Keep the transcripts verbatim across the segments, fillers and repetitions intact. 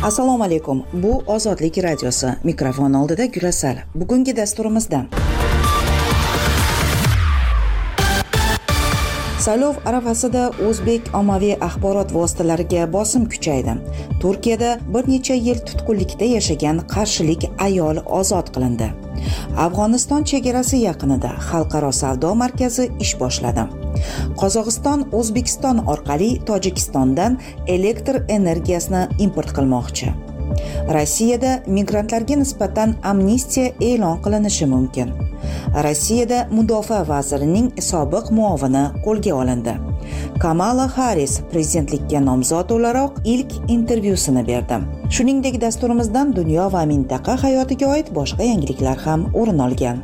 Assalomu alaykum. Bu Ozodlik radiosi. Mikrofon oldida Gurasal. Bugungi dasturimizda saylov arafasida o'zbek ommaviy axborot vositalariga bosim kuchaydi. Turkiyada bir necha yil tutqunlikda yashagan qarshilik ayol ozod qilindi. Afg'oniston chegarasi yaqinida xalqaro savdo markazi ish boshladi. Qozog'iston O'zbekiston orqali Tojikistondan elektr energiyasini import qilmoqchi. Rossiyada migrantlarga nisbatan amnistiya e'lon qilinishi mumkin. Rossiyada mudofaa vazirining sobiq muovini qo'lga olindi. Kamala Harris prezidentlikka nomzod o'laroq ilk intervyusini berdi. Shuningdek, dasturimizdan dunyo va mintaqa hayotiga oid boshqa yangiliklar ham o'rin olgan.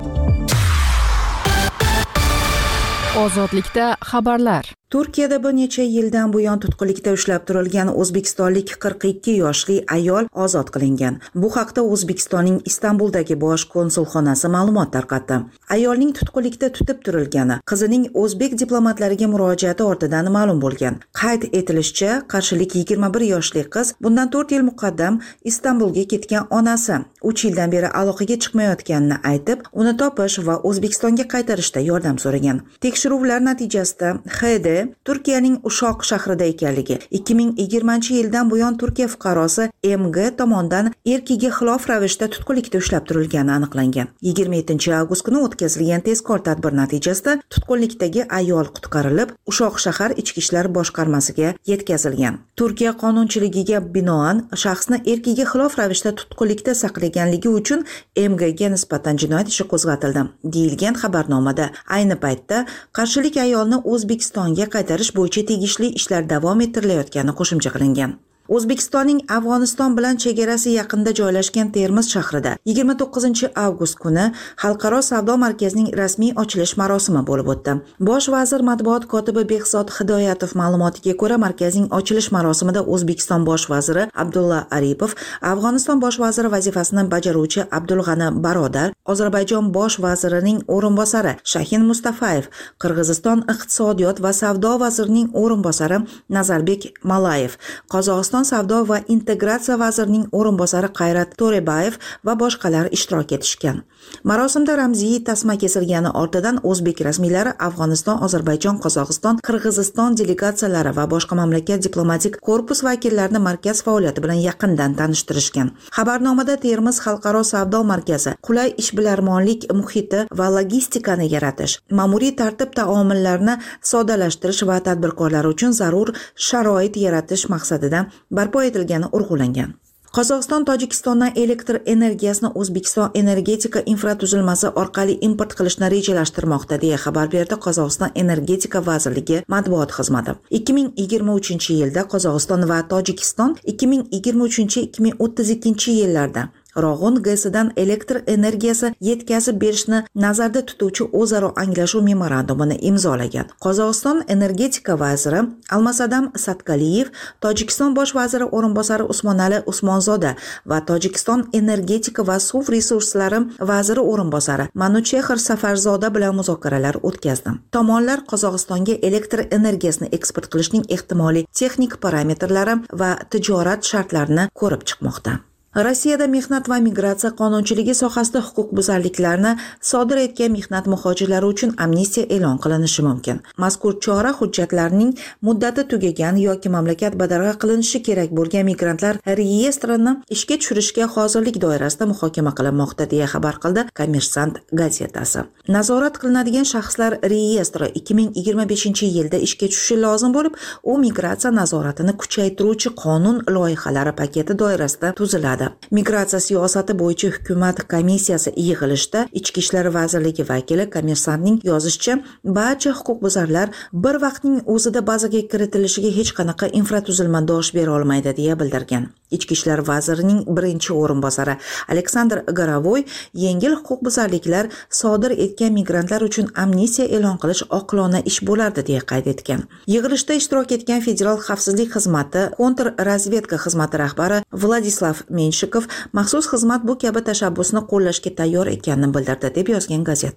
Ozodlikda xabarlar. Turkiyada bir necha yildan buyon tutqunlikda ushlab turilgan o'zbekistonlik qirq ikki yoshli ayol ozod qilingan. Bu haqda O'zbekistonning Istanbuldagi bosh konsulxonasi ma'lumot tarqatdi. Ayolning tutqunlikda tutib turilgani qizining o'zbek diplomatlariga murojaati ortidan ma'lum bo'lgan. Qayd etilishicha, qarshilik yigirma bir yoshli qiz bundan to'rt yil muqaddam Istanbulga ketgan onasi uch yildan beri aloqaga chiqmayotganini aytib, uni topish va O'zbekistonga qaytarishda yordam so'ragan. Tekshiruvlar natijasida H D Turkiyaning Ushoq shahrida ekanligi, ikki ming yigirmanchi yildan buyon Turkiya fuqarosi M G tomonidan erkiga xilof ravishda tutqunlikda ushlab turilgani aniqlangan. yigirma yettinchi avgust kuni o'tkazilgan tezkor tadbir natijasida tutqunlikdagi ayol qutqarilib, Ushoq shahar ichki ishlar boshqarmasiga yetkazilgan. Turkiya qonunchiligiga binoan shaxsni erkiga xilof ravishda tutqunlikda saqlaganligi uchun M G ga nisbatan jinoyat ishi qo'zg'atildi, deyilgan xabarnomada. Ayni paytda qarshilik ayolni O'zbekistonga qaytarish bo'yicha tegishli ishlar davom ettirilayotgani qo'shimcha qilingan. O'zbekistonning Afg'oniston bilan chegarasi yaqinida joylashgan Termiz shahrida yigirma to'qqizinchi avgust kuni xalqaro savdo markazining rasmiy ochilish marosimi bo'lib o'tdi. Bosh vazir matbuot kotibi Behzod Hidoyatov ma'lumotiga ko'ra, markazning ochilish marosimida O'zbekiston bosh vaziri Abdulla Aripov, Afg'oniston bosh vaziri vazifasini bajaruvchi Abdulg'ani Barodar, Ozarbayjon bosh vazirining o'rinbosari Shahin Mustafayev, Qirg'iziston iqtisodiyot va savdo vazirining o'rinbosari Nazarbek Malayev, Qozog'iston savdo va integratsiya vazirining o'rinbosari Qayrat To'rebayev va boshqalar ishtirok etishgan. Marosimda ramziy tasma kesilgani ortidan o'zbek rasmiylari Afg'oniston, Ozarbayjon, Qozog'iston, Qirg'iziston delegatsiyalari va boshqa mamlakat diplomatik korpus vakillarini markaz faoliyati bilan yaqindan tanishtirishgan. Xabarnomada Termiz xalqaro savdo markazi qulay ishbilarmonlik muhiti va logistikani yaratish, ma'muriy tartib-taomillarni soddalashtirish va tadbirkorlar uchun zarur sharoit yaratish maqsadida barpo etilgani urg'ulangan. Qozog'iston Tojikistondan elektr energiyasini O'zbekiston energetika infratuzilmasi orqali import qilishni rejalashtirmoqda, deya xabar berdi Qozog'iston energetika vazirligi matbuot xizmati. ikki ming yigirma uchinchi yilda Qozog'iston va Tojikiston ikki ming yigirma uchinchi ikki ming o'ttiz ikkinchi yillarda Rog'un gesidan elektr energiyasi yetkazib berishni nazarda tutuvchi o'zaro anglashuv memorandumini imzolagan. Qozog'iston energetika vaziri Almasadam Satkaliyev, Tojikiston bosh vaziri o'rinbosari Usmonali Usmonzoda va Tojikiston energetika va suv resurslari vaziri o'rinbosari Manuchehr Safarzoda bilan muzokaralar o'tkazdi. Tomonlar Qozog'istonga elektr energiyasini eksport qilishning ehtimoliy texnik parametrlari va tijorat shartlarini ko'rib chiqmoqda. Rossiyada mehnat va migratsiya qonunchiligi sohasida huquqbuzarliklarni sodir etgan mehnat muhojirlari uchun amnistiya e'lon qilinishi mumkin. Mazkur chora hujjatlarining muddati tugagan yoki mamlakat badarg'a qilinishi kerak bo'lgan migrantlar reyestrini ishga tushirishga hozirlik doirasida muhokama qilinmoqda, deya xabar qildi Kommersant gazetasi. Nazorat qilinadigan shaxslar reyestri ikki ming yigirma beshinchi yilda ishga tushishi lozim bo'lib, u migratsiya nazoratini kuchaytiruvchi qonun loyihalari paketi doirasida tuziladi. Migratsiya siyosati bo'yicha hukumat komissiyasi yig'ilishida Ichki ishlar vazirligi vakili Kommersantning yozishicha, barcha huquqbuzarlar bir vaqtning o'zida bazaga kiritilishiga hech qanaqa infratuzilma dosh bera olmaydi, deya bildirgan. Ichki ishlar vazirining birinchi o'rinbosari Aleksandr Garavoy yengil huquqbuzarliklar sodir etgan migrantlar uchun amnistiya e'lon qilish oqilona ish bo'lardi, deya qayd etgan. Yig'ilishda ishtirok etgan Federal xavfsizlik xizmati kontrrazvedka xizmati rahbari Vladislav Menshikov maxsus xizmat bu kabi tashabbusni qo'llashga tayyor ekanini bildirdi, deb yozgan gazeta.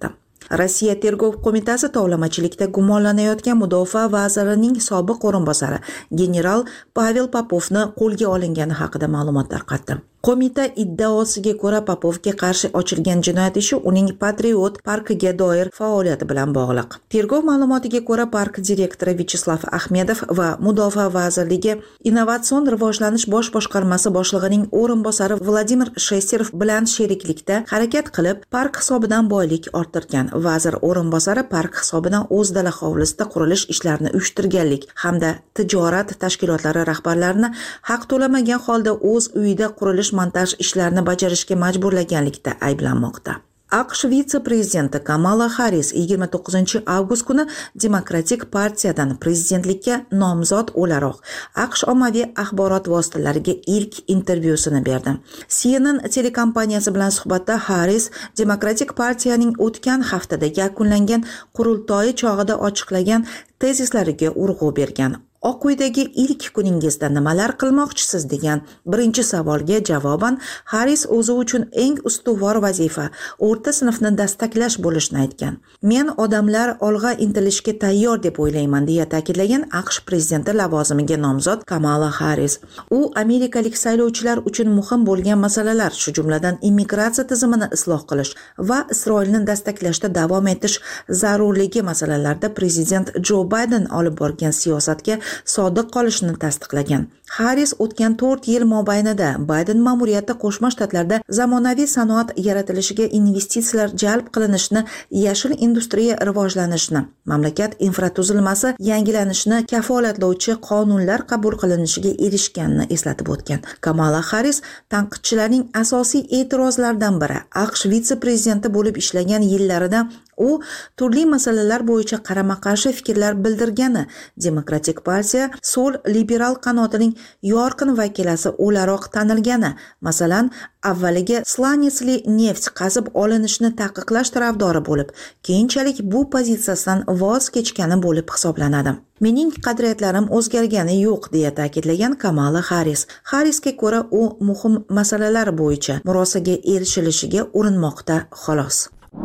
Rossiya tergov qo'mitasi tovlamachilikda gumonlanayotgan mudofaa vazirining sobiq o'rinbosari general Pavel Popovni qo'lga olingani haqida ma'lumot tarqatdi. Qo'mita iddaosiga ko'ra Popovga qarshi ochilgan jinoyat ishi uning Patriot parkiga doir faoliyati bilan bog'liq. Tergov ma'lumotiga ko'ra, park direktori Vyacheslav Ahmedov va Mudofaa vazirligi Innovatsion rivojlanish bosh boshqarmasi boshlig'ining o'rinbosari Vladimir Shesterov bilan sheriklikda harakat qilib, park hisobidan boylik orttirgan. Vazir o'rinbosari park hisobidan o'z dala hovlisida qurilish ishlarini uyushtirganlik hamda tijorat tashkilotlari rahbarlarini haq to'lamagan holda o'z uyida qurilish montaj ishlarini bajarishga majburlaganlikda ayblanmoqda. AQSh vitse-prezidenti Kamala Harris yigirma to'qqizinchi avgust kuni Demokratik partiyadan prezidentlikka nomzod o'laroq AQSh ommaviy axborot vositalariga ilk intervyusini berdi. C N N telekompaniyasi bilan suhbatda Harris Demokratik partiyaning o'tgan haftada yakunlangan qurultoyi chog'ida ochiqlagan tezislariga urg'u bergan. Oq uydagi ilk kuningizda nimalar qilmoqchisiz degan birinchi savolga javoban Harris o'zi uchun eng ustuvor vazifa o'rta sinfni dastaklash bo'lishini aytgan. Men odamlar olg'a intilishga tayyor deb o'ylayman deya ta'kidlagan AQSh prezidenti lavozimiga nomzod Kamala Harris. U amerikalik saylovchilar uchun muhim bo'lgan masalalar, shu jumladan immigratsiya tizimini isloh qilish va Isroilni dastaklashda davom etish zarurligi masalalarida prezident Jo Bayden olib borgan siyosatga sodiq qolishini tasdiqlagan. Harris o'tgan to'rt yil mobaynida Bayden ma'muriyati Qo'shma Shtatlarda zamonaviy sanoat yaratilishiga investitsiyalar jalb qilinishini, yashil industriya rivojlanishini, mamlakat infratuzilmasi yangilanishini kafolatlovchi qonunlar qabul qilinishiga erishganini eslatib o'tgan. Kamala Harris tanqidchilarning asosiy e'tirozlaridan biri AQSh vitse-prezidenti bo'lib ishlagan yillarida u turli masalalar bo'yicha qarama-qarshi fikrlar bildirgani, Demokratik partiya so'l liberal qanotining yorqin vakilasi o'laroq tanilgani, masalan, avvaliga slanetsli neft qazib olinishni taqiqlash tarafdori bo'lib, keyinchalik bu pozitsiyasidan voz kechgani bo'lib hisoblanadi. Mening qadriyatlarim o'zgargani yo'q deya ta'kidlagan Kamala Harris. Harrisga ko'ra, u muhim masalalar bo'yicha murosaga erishilishiga urinmoqda xolos.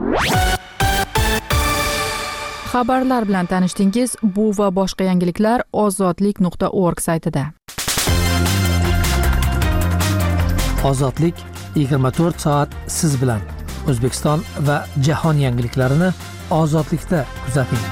Xabarlar bilan tanishdingiz. Bu va boshqa yangiliklar ozodlik nuqta org saytida. Ozodlik yigirma to'rt soat siz bilan. O'zbekiston va jahon yangiliklarini ozodlikda kuzating.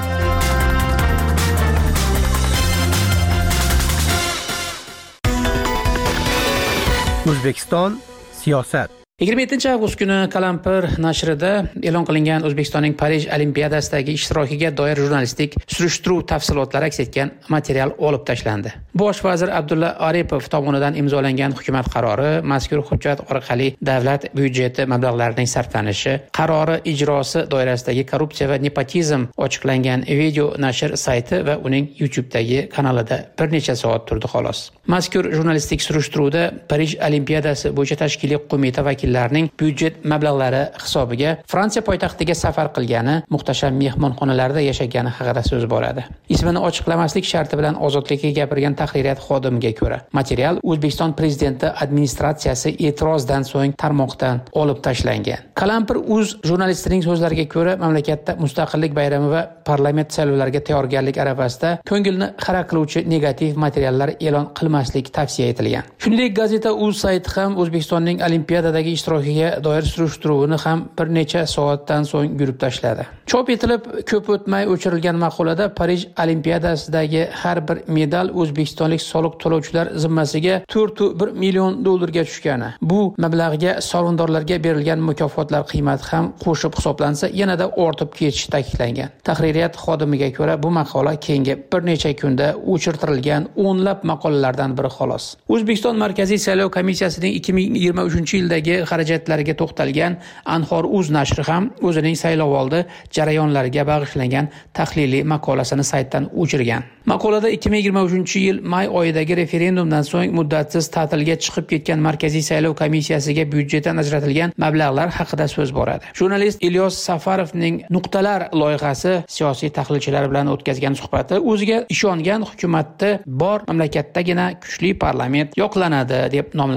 O'zbekiston siyosat. yigirma yettinchi avgust kuni Qalampir nashrida e'lon qilingan O'zbekistonning Parij Olimpiadasidagi ishtirokiga doir jurnalistik surishtiruv tafsilotlari aks etgan material olib tashlandi. Bosh vazir Abdulla Aripov tomonidan imzolangan hukumat qarori, mazkur hujjat orqali davlat byudjeti mablag'larining sarflanishi, qarori ijrosi doirasidagi korrupsiya va nepotizm ochiqlangan video nashr sayti va uning YouTube'dagi kanalida bir necha soat turdi xolos. Mazkur jurnalistik surishtiruvda Parij Olimpiadasi bo'yicha tashkiliy qo'mita vakillarining byudjet mablag'lari hisobiga Fransiya poytaxtiga safar qilgani, muhtasham mehmonxonalarda yashagani haqida so'z boradi. Ismini ochiqlamaslik sharti bilan ozodlikka gapirgan tahririyat xodimiga ko'ra, material O'zbekiston prezidenti administratsiyasi e'tirozdan so'ng tarmoqdan olib tashlangan. Qalampir.uz jurnalistining so'zlariga ko'ra, mamlakatda mustaqillik bayrami va parlament saylovlariga tayyorgarlik arafasida ko'ngilni xira qiluvchi negativ materiallar e'lon qilmaslik tavsiya etilgan. Shuningdek, gazeta.uz sayti ham O'zbekistonning Olimpiadadagi ishtirokiga doir surishtiruvini ham bir necha soatdan so'ng yurib tashladi. Chop etilib, ko'p o'tmay o'chirilgan maqolada Parij Olimpiadasidagi har bir medal o'zbekistonlik soliq to'lovchilar zimmasiga to'rt nuqta bir million dollarga tushgani, bu mablag'ga sovrindorlarga berilgan mukofotlar qiymati ham qo'shib hisoblansa yanada ortib ketishi ta'kidlangan. Tahririyat xodimiga ko'ra, bu maqola keyingi bir necha kunda o'chirtirilgan o'nlab maqolalardan biri xolos. O'zbekiston Markaziy saylov komissiyasining ikki ming yigirma uchinchi yildagi xarajatlariga to'xtalgan Anhor.uz nashri ham o'zining saylovoldi jarayonlariga bag'ishlangan tahliliy maqolasini saytdan o'chirgan. Maqolada ikki ming yigirma uchinchi yil may oyidagi referendumdan so'ng muddatsiz ta'tilga chiqib ketgan Markaziy saylov komissiyasiga byudjetdan ajratilgan mablag'lar haqida so'z boradi. Jurnalist Ilyos Safarovning Nuqtalar loyihasi siyosiy tahlilchilar bilan o'tkazgan suhbati o'ziga ishongan hukumatda bor mamlakatdagina kuchli parlament yoqlanadi deb nomlangan.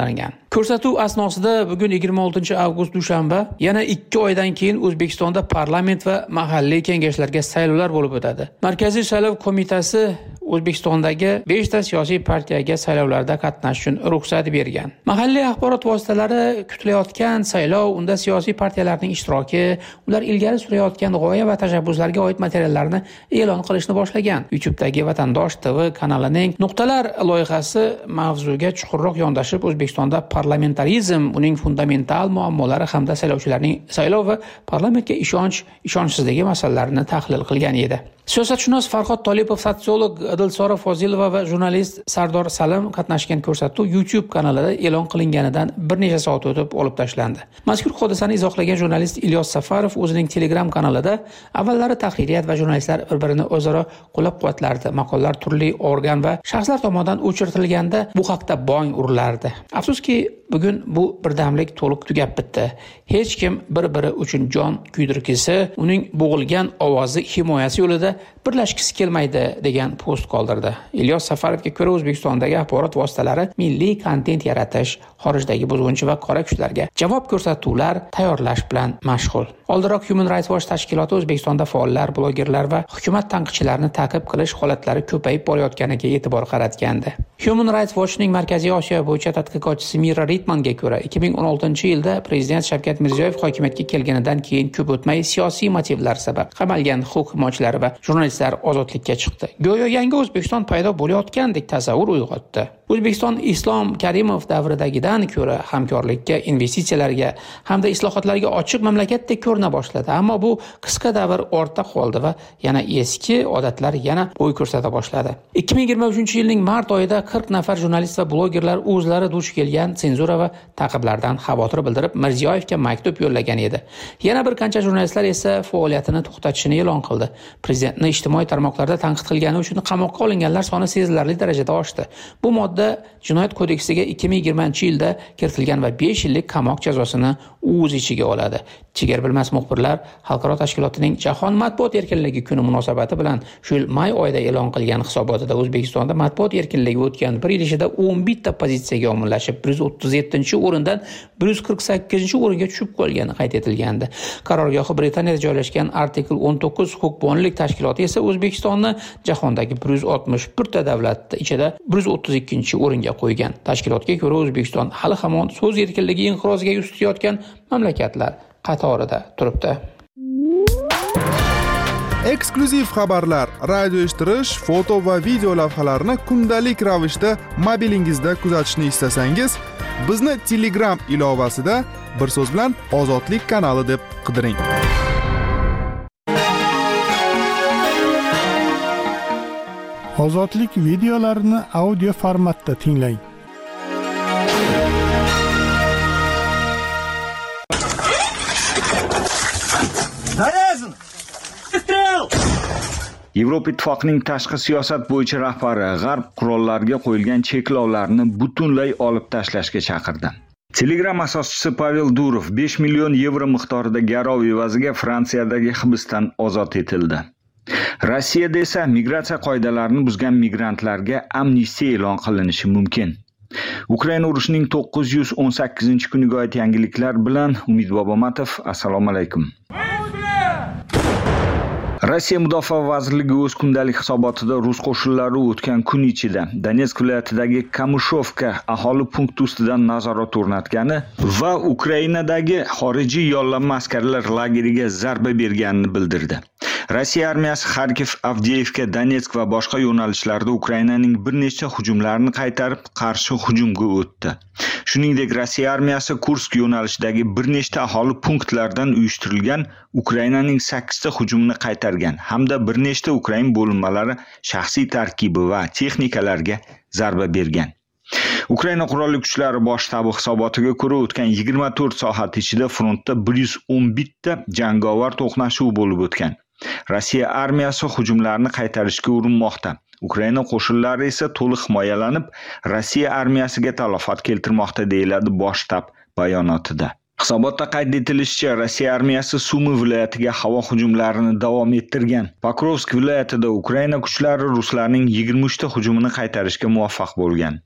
Ko'rsatuv asnosida bugun yigirma oltinchi avgust dushanba yana ikki oydan keyin O'zbekistonda parlament va mahalliy kengashlarga saylovlar bo'lib o'tadi. Markaziy saylov qo'mitasi O'zbekistondagi beshta siyosiy partiyaga saylovlarda qatnashish uchun ruxsat bergan. Mahalliy axborot vositalari kutilayotgan saylov, unda siyosiy partiyalarning ishtiroki, ular ilgari surayotgan g'oya va tashabbuslarga oid materiallarni e'lon qilishni boshlagan. YouTube'dagi Vatandosh T V kanalining Nuqtalar loyihasi mavzuga chuqurroq yondashib, O'zbekistonda parlamentarizm, uning fundamental muammolari hamda saylovchilarning saylov va parlamentga ishonch, ishonchsizligi masalalarini tahlil qilgan edi. Siyosatshunos Farhod Tolipov, sotsiolog Dilsora Fozilova va jurnalist Sardor Salim qatnashgan ko'rsatuv YouTube kanalida e'lon qilinganidan bir necha soat o'tib olib tashlandi. Mazkur hodisani izohlagan jurnalist Ilyos Safarov o'zining Telegram kanalida avvallari tahririyat va jurnalistlar bir-birini o'zaro qo'llab-quvvatlardi. Maqolalar turli organ va shaxslar tomonidan o'chirilganda bu haqda bong urilardi. Afsuski, bugun bu birdamlik to'liq tugab bitdi. Hech kim bir-biri uchun jon kuydirgisi, uning bo'g'ilgan ovozi himoyasi yo'lida birlashgisi kelmaydi degan post qoldirdi. Ilyos Safarovga ko'ra, O'zbekistondagi axborot vositalari milliy kontent yaratish, xorijdagi buzg'unchi va qora kuchlarga javob ko'rsatuvlar tayyorlash bilan mashg'ul. Oldinroq Human Rights Watch tashkiloti O'zbekistonda faollar, blogerlar va hukumat tanqidchilarini ta'qib qilish holatlari ko'payib borayotganiga e'tibor qaratgandi. Human Rights Watchning Markaziy Osiyo bo'yicha tadqiqotchisi Mira Ritmanga ko'ra, ikki ming o'n oltinchi yilda Prezident Shavkat Mirziyoyev hokimiyatga kelganidan keyin ko'p o'tmay siyosiy motivlar sabab qamalgan huquq himoyachilari va jurnalistlar ozodlikka chiqdi. Go'yo yangi O'zbekiston paydo bo'layotgandek tasavvur uyg'otdi. O'zbekiston Islom Karimov davridagidan ko'ra hamkorlikka, investitsiyalarga hamda islohotlarga ochiq mamlakatdek ko'rina boshladi. Ammo bu qisqa davr ortda qoldi va yana eski odatlar yana bo'y ko'rsata boshladi. ikki ming yigirma uchinchi yilning mart oyida qirq nafar jurnalist va blogerlar o'zlari duch kelgan senzura va ta'qiblardan xavotir bildirib Mirziyoyevga maktub yo'llagan edi. Yana bir qancha jurnalistlar esa faoliyatini to'xtatishini e'lon qildi. Prezidentni ijtimoiy tarmoqlarda tanqid qilgani uchun qamoqqa olinganlar soni sezilarli darajada oshdi. Bu modda Jinoyat kodeksiga ikki ming yigirmanchi yilda kiritilgan va besh yillik qamoq jazosini o'z ichiga oladi. Chegar bilmas muxbirlar xalqaro tashkilotining Jahon matbuot erkinligi kuni munosabati bilan shu yil may oyida e'lon qilgan hisobotida O'zbekistonda matbuot erkinligi o'tgan bir yil ichida o'n bitta pozitsiyaga omillashib, bir yuz o'ttiz yettinchi o'rindan bir yuz qirq sakkizinchi o'ringa tushib qolgani qayd etilgandi. Qarorgohi Britaniyada joylashgan Artikel o'n to'qqiz huquqbonlik tashkiloti esa O'zbekistonni jahondagi bir yuz oltmish bir ta davlat ichida bir yuz o'ttiz ikkinchi o'ringa qo'ygan. Tashkilotga ko'ra, O'zbekiston hali hamon so'z erkinligi inqiroziga yuz tutayotgan mamlakatlar qatorida turibdi. Eksklyuziv xabarlar, radio eshittirish, foto va video lavhalarni kundalik ravishda mobilingizda kuzatishni istasangiz, bizni Telegram ilovasida bir so'z bilan Ozodlik kanali deb qidiring. Ozodlik videolarini audio formatda tinglang. Yevropa Ittifoqining tashqi siyosat bo'yicha rahbari G'arb qurollarga qo'yilgan cheklovlarni butunlay olib tashlashga chaqirdi. Telegram asoschisi Pavel Durov besh million yevro miqdorida garov evaziga Fransiyadagi hibsdan ozod etildi. Rossiyada esa migratsiya qoidalarini buzgan migrantlarga amnistiya e'lon qilinishi mumkin. Ukraina urushining to'qqiz yuz o'n sakkizinchi kuniga oid yangiliklar bilan Umid Bobomatov. Assalomu alaykum. Rossiya Mudofaa vazirligi o'z kundalik hisobotida rus qo'shinlari o'tgan kun ichida Donetsk viloyatidagi Kamushovka aholi punkti ustidan nazorat o'rnatgani va Ukrainadagi xorijiy yollanma askarlar lageriga zarba berganini bildirdi. Rossiya armiyasi Xarkiv, Avdiyevka, Donetsk va boshqa yo'nalishlarda Ukrainaning bir nechta hujumlarini qaytarib, qarshi hujumga o'tdi. Shuningdek, Rossiya armiyasi Kursk yo'nalishidagi bir nechta aholi punktlardan uyushtirilgan Ukrainaning sakkizta hujumini qaytargan hamda bir nechta Ukrain bo'linmalari shaxsiy tarkibi va texnikalarga zarba bergan. Ukraina qurolli kuchlari bosh shtabi hisobotiga ko'ra, o'tgan yigirma to'rt soat ichida frontda bir yuz o'n bitta jangovar to'qnashuv bo'lib o'tgan. Rossiya armiyasi hujumlarni qaytarishga urinmoqda. Ukraina qo'shinlari esa to'liq himoyalanib, Rossiya armiyasiga talafot keltirmoqda, deyiladi bosh shtab bayonotida. Hisobotda qayd etilishicha, Rossiya armiyasi Sumi viloyatiga havo hujumlarini davom ettirgan. Pokrovsk viloyatida Ukraina kuchlari ruslarning yigirma uch ta hujumini qaytarishga muvaffaq bo'lgan.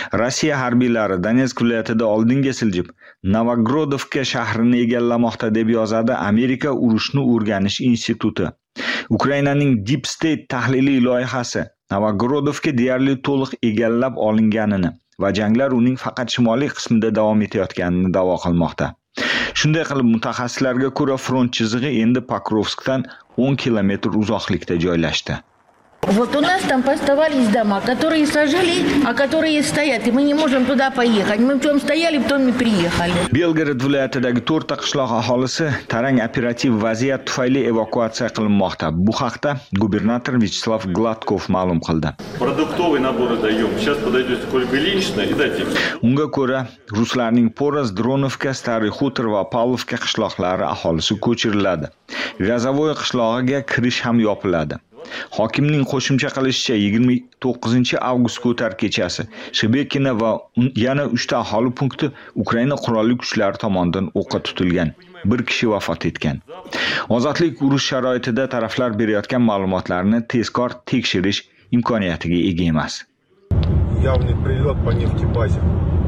Rossiya harbiylari Donetsk viloyatida oldinga siljib, Novogrodovka shahrini egallamoqda deb yozadi Amerika urushni o'rganish instituti. Ukrainaning Deep State tahliliy loyihasi Novogrodovka deyarli to'liq egallab olinganini va janglar uning faqat shimoliy qismida davom etayotganini da'vo qilmoqda. Shunday qilib, mutaxassislarga ko'ra front chizig'i endi Pokrovskdan o'n kilometr uzoqlikda joylashdi. Вот у нас там поставались дома, которые сожгли, а которые стоят, и мы не можем туда поехать. Мы в чем стояли, в том и приехали. Belgorod viloyatidagi to'rtta qishloq aholisi tarang operativ vaziyat tufayli evakuatsiya qilinmoqda. Bu haqda gubernator Vyacheslav Gladkov ma'lum qildi. Продуктовый набор даем. Сейчас подойдете сколько лично и дайте. Unga ko'ra, ruslarning Poraz, Dronovka, Stary Xutor va Pavlovka qishloqlari aholisi ko'chiriladi. Gazavoy qishlog'iga kirish ham yopiladi. Hokimning qo'shimcha qilishicha, yigirma to'qqizinchi avgust ko'tar kechasi Shebekina va yana uchta aholi punkti Ukraina qurolli kuchlari tomonidan o'qqa tutilgan. Bir kishi vafot etgan. Ozodlik urush sharoitida taraflar berayotgan ma'lumotlarni tezkor tekshirish imkoniyatiga ega emas. Явный прилет по нефтебазе.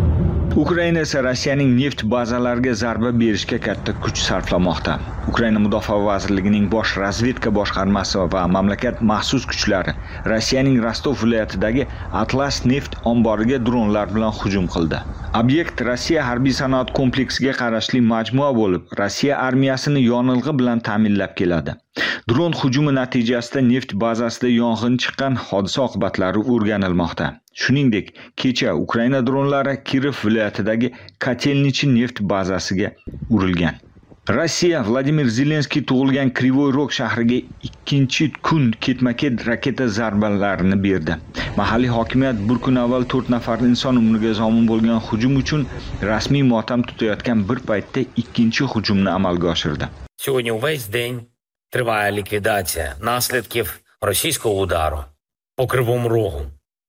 Ukraina esa Rossiyaning neft bazalariga zarba berishga katta kuch sarflamoqda. Ukraina Mudofaa vazirligining bosh razvedka boshqarmasi va mamlakat maxsus kuchlari Rossiyaning Rostov viloyatidagi Atlas neft omboriga dronlar bilan hujum qildi. Obyekt Rossiya harbiy sanoat kompleksiga qarashli majmua bo'lib, Rossiya armiyasini yonilg'i bilan ta'minlab keladi. Dron hujumi natijasida neft bazasida yong'in chiqqan, hodisa oqibatlari o'rganilmoqda. Shuningdek, kecha Ukraina dronlari Kiyev viloyatidagi Kotelnichi neft bazasiga urilgan. Rossiya Vladimir Zelenskiy tug'ilgan Krivoy Rog shahriga ikkinchi kun ketma-ket raketa zarbalarini berdi. Mahalliy hokimiyat bir kun avval to'rt nafar inson umriga zomin bo'lgan hujum uchun rasmiy motam tutayotgan bir paytda ikkinchi hujumni amalga oshirdi. Сьогодні увесь день триває ліквідація наслідків російського удару по Кривому Рогу.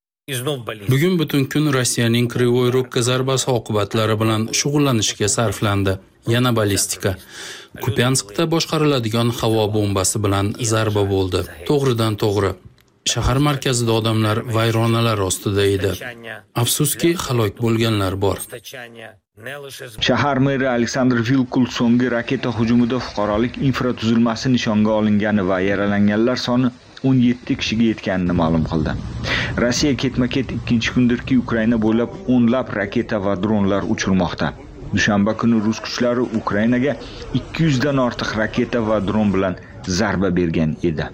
Bugun butun kun Rossiyaning Krivoy Rogga zarbasi oqibatlari bilan shug'ullanishga sarflandi. Yana ballistika. Kupianskda boshqariladigan havo bombasi bilan zarba bo'ldi. To'g'ridan to'g'ri. Shahar markazida odamlar vayronalar ostida edi. Afsuski, halok bo'lganlar bor. Shahar meri Aleksandr Vilkul so'nggi raketa hujumida fuqarolik infratuzilmasi nishonga olingani va yaralanganlar soni o'n yetti kishiga yetganini ma'lum qildi. Rossiya ketma-ket ikkinchi kundirki Ukraina bo'ylab o'nlab raketa va dronlar uchirmoqda. Dushanba kuni rus kuchlari Ukrainaga ikki yuz dan ortiq raketa va dron bilan zarba bergan edi.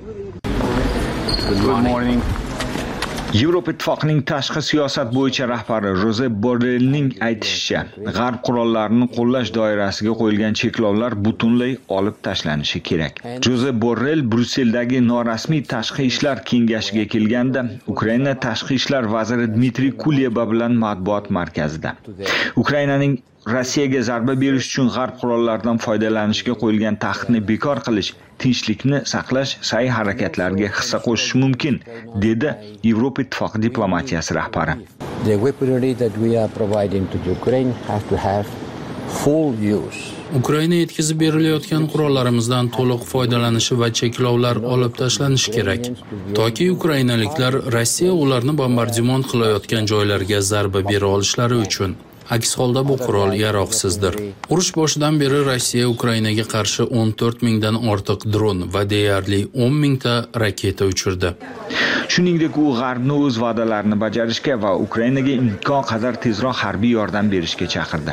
Good morning. Yevropa Ittifoqining tashqi siyosat bo'yicha rahbari Josep Borrellning aytishicha, G'arb qurollarini qo'llash doirasiga qo'yilgan cheklovlar butunlay olib tashlanishi kerak. Josep Borrell Brusseldagi norasmiy tashqi ishlar kengashiga kelganda, Ukraina tashqi ishlar vaziri Dmitriy Kuleba bilan matbuot markazida. Ukrainaning Rossiyaga zarba berish uchun g'arb qurollaridan foydalanishga qo'yilgan taqiqni bekor qilish, tinchlikni saqlash sa'y harakatlariga hissa qo'shish mumkin, dedi Yevropa Ittifoqi diplomatiyasi rahbari. The weaponry that we are providing to Ukraine has to have full use. Ukraina yetkazib berilayotgan qurollarimizdan to'liq foydalanishi va cheklovlar olib tashlanishi kerak. Toki ukrainaliklar Rossiya ularni bombardimon qilayotgan joylarga zarba bera olishlari uchun. Aks holda bu qurol yaroqsizdir. Urush boshidan beri Rossiya Ukrainaga qarshi o'n to'rt mingdan ortiq dron va deyarli o'n mingta raketa uchirdi. Shuningdek, u G'arbni o'z va'dalarini bajarishga va Ukrainaga imkon qadar tezroq harbiy yordam berishga chaqirdi.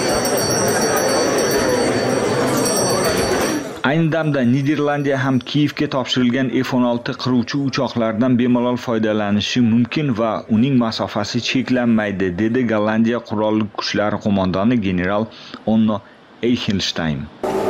Ayni damda Niderlandiya ham Kiyevga topshirilgan F o'n olti qiruvchi uchoqlardan bemalol foydalanishi mumkin va uning masofasi cheklanmaydi, dedi Gollandiya qurolli kuchlari qo'mondoni general Onno Eichenstein.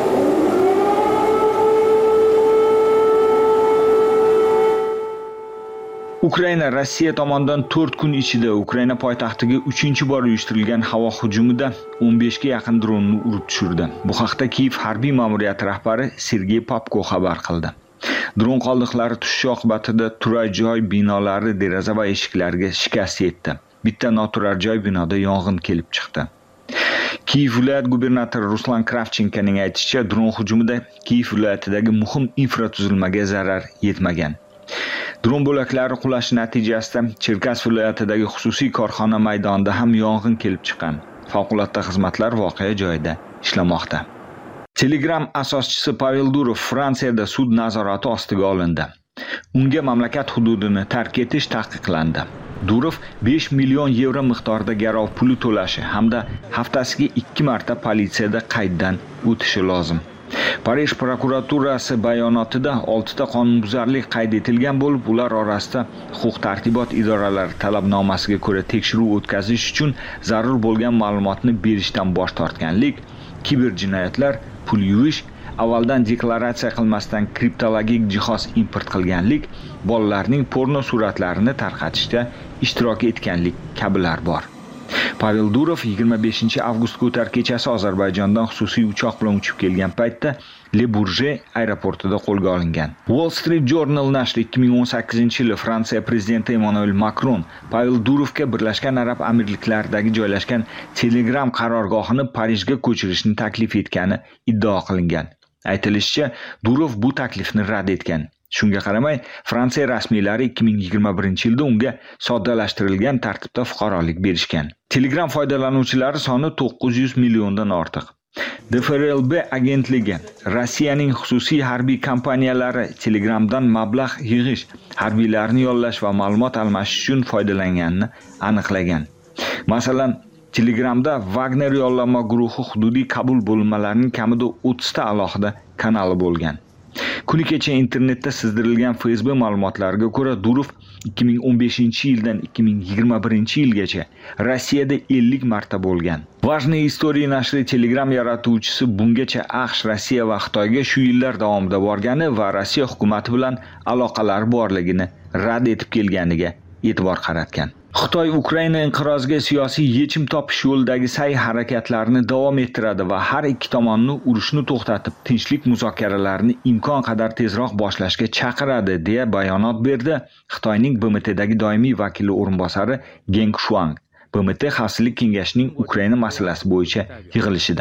Ukraina Rossiya tomonidan to'rt kun ichida Ukraina poytaxtiga uchinchi bor uyushtirilgan havo hujumida o'n besh ga yaqin dronni urib tushirdi. Bu haqda Kiyev harbiy ma'muriyati rahbari Sergey Popko xabar qildi. Dron qoldiqlari tushishi oqibatida turar joy binolari deraza va eshiklariga shikast yetdi. Bitta noturar joy binoda yong'in kelib chiqdi. Kiyev viloyat gubernatori Ruslan Kravchenkoning aytishicha, dron hujumida Kiyev viloyatidagi muhim infratuzilmaga zarar yetmagan. Dron bo'laklari qulashi natijasida Cherkassk viloyatidagi xususiy korxona maydonida ham yong'in kelib chiqqan. Favqulodda xizmatlar voqea joyida ishlamoqda. Telegram asoschisi Pavel Durov Fransiyada sud nazorati ostiga olindi. Unga mamlakat hududini tark etish taqiqlandi. Durov besh million yevro miqdorida garov puli to'lashi hamda haftasiga ikki marta politsiyada qayddan o'tishi lozim. Parij prokuraturasi bayonotida oltita qonunbuzarlik qayd etilgan bo'lib, ular orasida huquq-tartibot idoralari talabnomasiga ko'ra tekshiruv o'tkazish uchun zarur bo'lgan ma'lumotni berishdan bosh tortganlik, kiberjinoyatlar, pul yuvish, avvaldan deklaratsiya qilmasdan kriptologik jihoz import qilganlik, bolalarning porno suratlarini tarqatishda ishtirok etganlik kabilar bor. Pavel Durov yigirma beshinchi avgust o'tar kechasi Ozarbayjondan xususiy uchoq bilan uchib kelgan paytda Le Bourget aeroportida qo'lga olingan. Wall Street Journal nashri ikki ming o'n sakkizinchi yili Fransiya prezidenti Emmanuel Macron Pavel Durovga Birlashgan Arab Amirliklaridagi joylashgan Telegram qarorgohini Parijga ko'chirishni taklif etgani iddao qilingan. Aytilishicha, Durov bu taklifni rad etgan. Shunga qaramay, Fransiya rasmiylari ikki ming yigirma birinchi yilda unga soddalashtirilgan tartibda fuqarolik berishgan. Telegram foydalanuvchilari soni to'qqiz yuz milliondan ortiq. D F R L B agentligi Rossiyaning xususiy harbiy kompaniyalari Telegramdan mablag' yig'ish, harbiylarni yollash va ma'lumot almashish uchun foydalanganini aniqlagan. Masalan, Telegramda Wagner yollama guruhi hududiy qabul bo'linmalarining kamida o'ttiz ta alohida kanali bo'lgan. Kuni kecha internetda sizdirilgan F S B ma'lumotlariga ko'ra, Durov ikki ming o'n beshinchi yildan ikki ming yigirma birinchi yilgacha Rossiyada ellik marta bo'lgan. Важные истории nashri Telegram yaratuvchisi bungacha AQSh, Rossiya va Xitoyga shu yillar davomida borgani va Rossiya hukumati bilan aloqalari borligini rad etib kelganiga e'tibor qaratgan. Xitoy Ukraina inqiroziga siyosiy yechim topish yo'lidagi sa'y harakatlarini davom ettiradi va har ikki tomonni urushni to'xtatib, tinchlik muzokaralarini imkon qadar tezroq boshlashga chaqiradi, deya bayonot berdi Xitoyning B M Tdagi doimiy vakili o'rinbosari Geng Shuang B M T Xavfsizlik kengashining Ukraina masalasi bo'yicha yig'ilishida.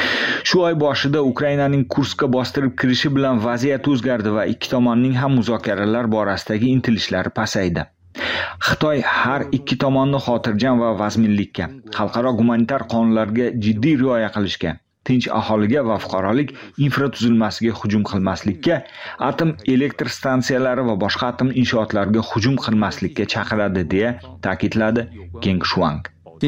Shu oy boshida Ukrainaning Kurskka bostirib kirishi bilan vaziyat o'zgardi va ikki tomonning ham muzokaralar borasidagi intilishlari pasaydi. Xitoy har ikki tomonni xotirjam va vazminlikka, xalqaro gumanitar qonunlarga jiddiy rioya qilishga, tinch aholiga va fuqarolik infratuzilmasiga hujum qilmaslikka, atom elektr stansiyalari va boshqa atom inshootlariga hujum qilmaslikka chaqiradi, deya ta'kidladi Geng Shuang.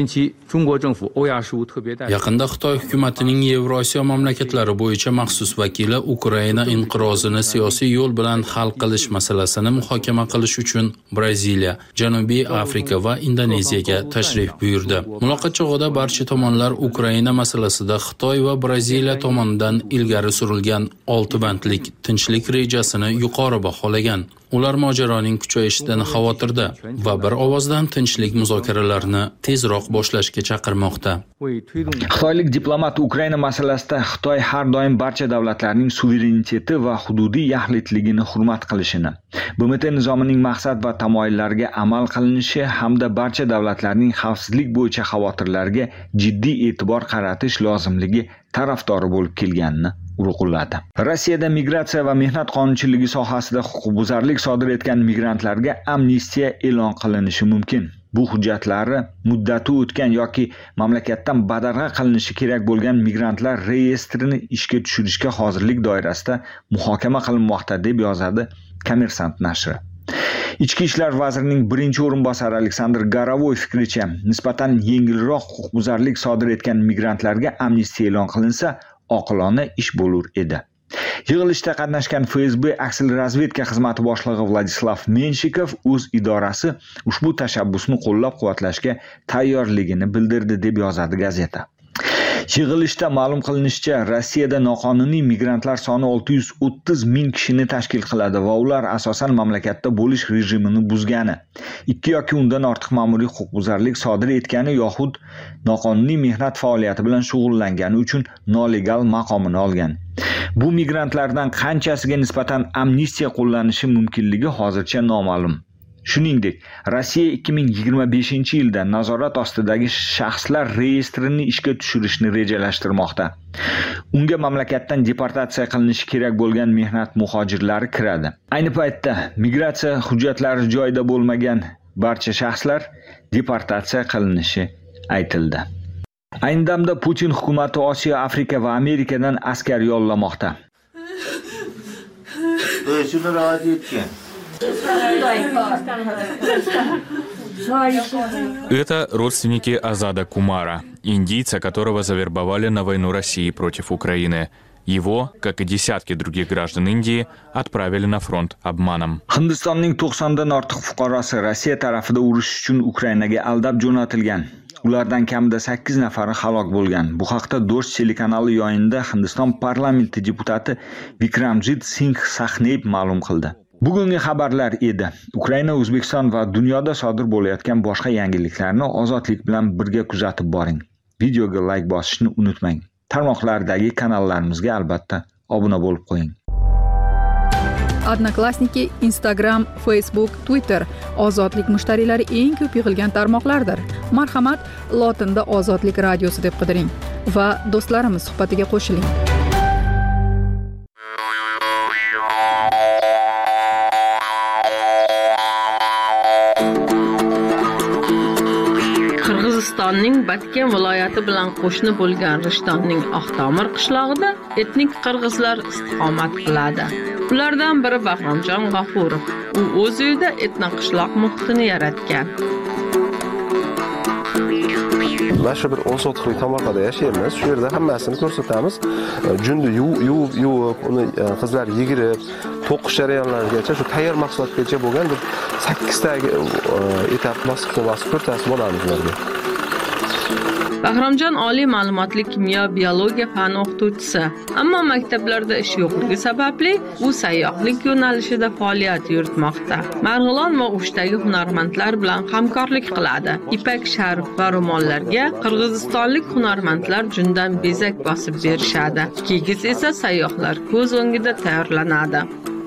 Yaqinda Xitoy hukumatining Yevrosiyo mamlakatlari bo'yicha maxsus vakili Ukraina inqirozini siyosiy yo'l bilan hal qilish masalasini muhokama qilish uchun Braziliya, Janubiy Afrika va Indoneziyaga tashrif buyurdi. Muloqot chog'ida barcha tomonlar Ukraina masalasida Xitoy va Braziliya tomonidan ilgari surilgan olti bandlik tinchlik rejasini yuqori baholagan. Ular mojaroning kuchayishidan xavotirda va bir ovozdan tinchlik muzokaralarini tezroq boshlashga chaqirmoqda. Xitoylik diplomat Ukraina masalasida Xitoy har doim barcha davlatlarning suvereniteti va hududiy yaxlitligini hurmat qilishini, B M T nizomining maqsad va tamoyillariga amal qilinishi hamda barcha davlatlarning xavfsizlik bo'yicha xavotirlariga jiddiy e'tibor qaratish lozimligi tarafdori bo'lib kelganini urg'uladi. Rossiyada migratsiya va mehnat qonunchiligi sohasida huquqbuzarlik sodir etgan migrantlarga amnistiya e'lon qilinishi mumkin. Bu hujjatlari muddati o'tgan yoki mamlakatdan badarg'a qilinishi kerak bo'lgan migrantlar reyestrini ishga tushirishga hozirlik doirasida muhokama qilinmoqda, deb yozadi Kommersant nashri. Ichki ishlar vazirining birinchi o'rinbosari Aleksandr Garovoy fikricha, nisbatan yengilroq huquqbuzarlik sodir etgan migrantlarga amnistiya e'lon qilinsa, oqilona ish bo'lur edi. Yig'ilishda qatnashgan F S B aksilrazvedka xizmati boshlig'i Vladislav Menshikov o'z idorasi ushbu tashabbusni qo'llab-quvvatlashga tayyorligini bildirdi, deb yozadi gazeta. Yig'ilishda ma'lum qilinishicha, Rossiyada noqonuniy migrantlar soni olti yuz o'ttiz ming kishini tashkil qiladi va ular asosan mamlakatda bo'lish rejimini buzgani, ikki yoki undan ortiq ma'muriy huquqbuzarlik sodir etgani yoxud noqonuniy mehnat faoliyati bilan shug'ullangani uchun nolegal maqomini olgan. Bu migrantlardan qanchasiga nisbatan amnistiya qo'llanishi mumkinligi hozircha noma'lum. Shuningdek, Rossiya ikki ming yigirma beshinchi yilda nazorat ostidagi shaxslar reyestrini ishga tushirishni rejalashtirmoqda. Unga mamlakatdan deportatsiya qilinishi kerak bo'lgan mehnat muhojirlari kiradi. Ayni paytda migratsiya hujjatlari joyida bo'lmagan barcha shaxslar deportatsiya qilinishi aytildi. Ayni damda Putin hukumati Osiyo, Afrika va Amerikadan askar yollamoqda. Это родственники Азада Кумара, индийца, которого завербовали на войну России против Украины. Его, как и десятки других граждан Индии, отправили на фронт обманом. Hindistonning to'qsondan ortiq fuqarosi Rossiya tarafida urush uchun Ukrainaga aldab jo'natilgan. Ulardan kamida sakkiz nafari halok bo'lgan. Bu haqda Dosh telekanali yayinida Hindiston parlamenti deputati Vikramjit Singh Sahnev ma'lum qildi. Bugungi xabarlar edi. Ukraina, O'zbekiston va dunyoda sodir bo'layotgan boshqa yangiliklarni ozodlik bilan birga kuzatib boring. Videoga like bosishni unutmang. Tarmoqlardagi kanallarimizga albatta obuna bo'lib qo'ying. Odnoklassniki, Instagram, Facebook, Twitter ozodlik mushtariylari eng ko'p yig'ilgan tarmoqlardir. Marhamat, lotinda Ozodlik radiosi deb qidiring va do'stlarimiz suhbatiga qo'shiling. Qirg'izistonning Batken viloyati bilan qo'shni bo'lgan Rishtonning Oqtomir qishlog'ida etnik qirg'izlar istiqomat qiladi. Ulardan biri Bahromjon G'afurov. U o'z uyida etnik qishloq muhitini yaratgan. Mana shu bir o'n sotixlik tomorqada yashaymiz. Shu yerda hammasini ko'rsatamiz. Junni yuvib, yuvib, uni qizlar yigirib, to'qish jarayonlarigacha shu tayyor mahsulotgacha bo'lgan bir sakkiz ta etap bosqichma bosqich ko'rsatib bo'lamiz ularga. Bahromjon oliy ma'lumotli kimyo biologiya fani o'qituvchisi, ammo maktablarda ish yo'qligi sababli u sayyohlik yo'nalishida faoliyat yuritmoqda. Marg'ilon va O'shdagi hunarmandlar bilan hamkorlik qiladi. Ipak sharf va ro'mollarga qirg'izistonlik hunarmandlar jundan bezak bosib berishadi. Kigiz esa sayyohlar ko'z o'ngida tayyorlanadi.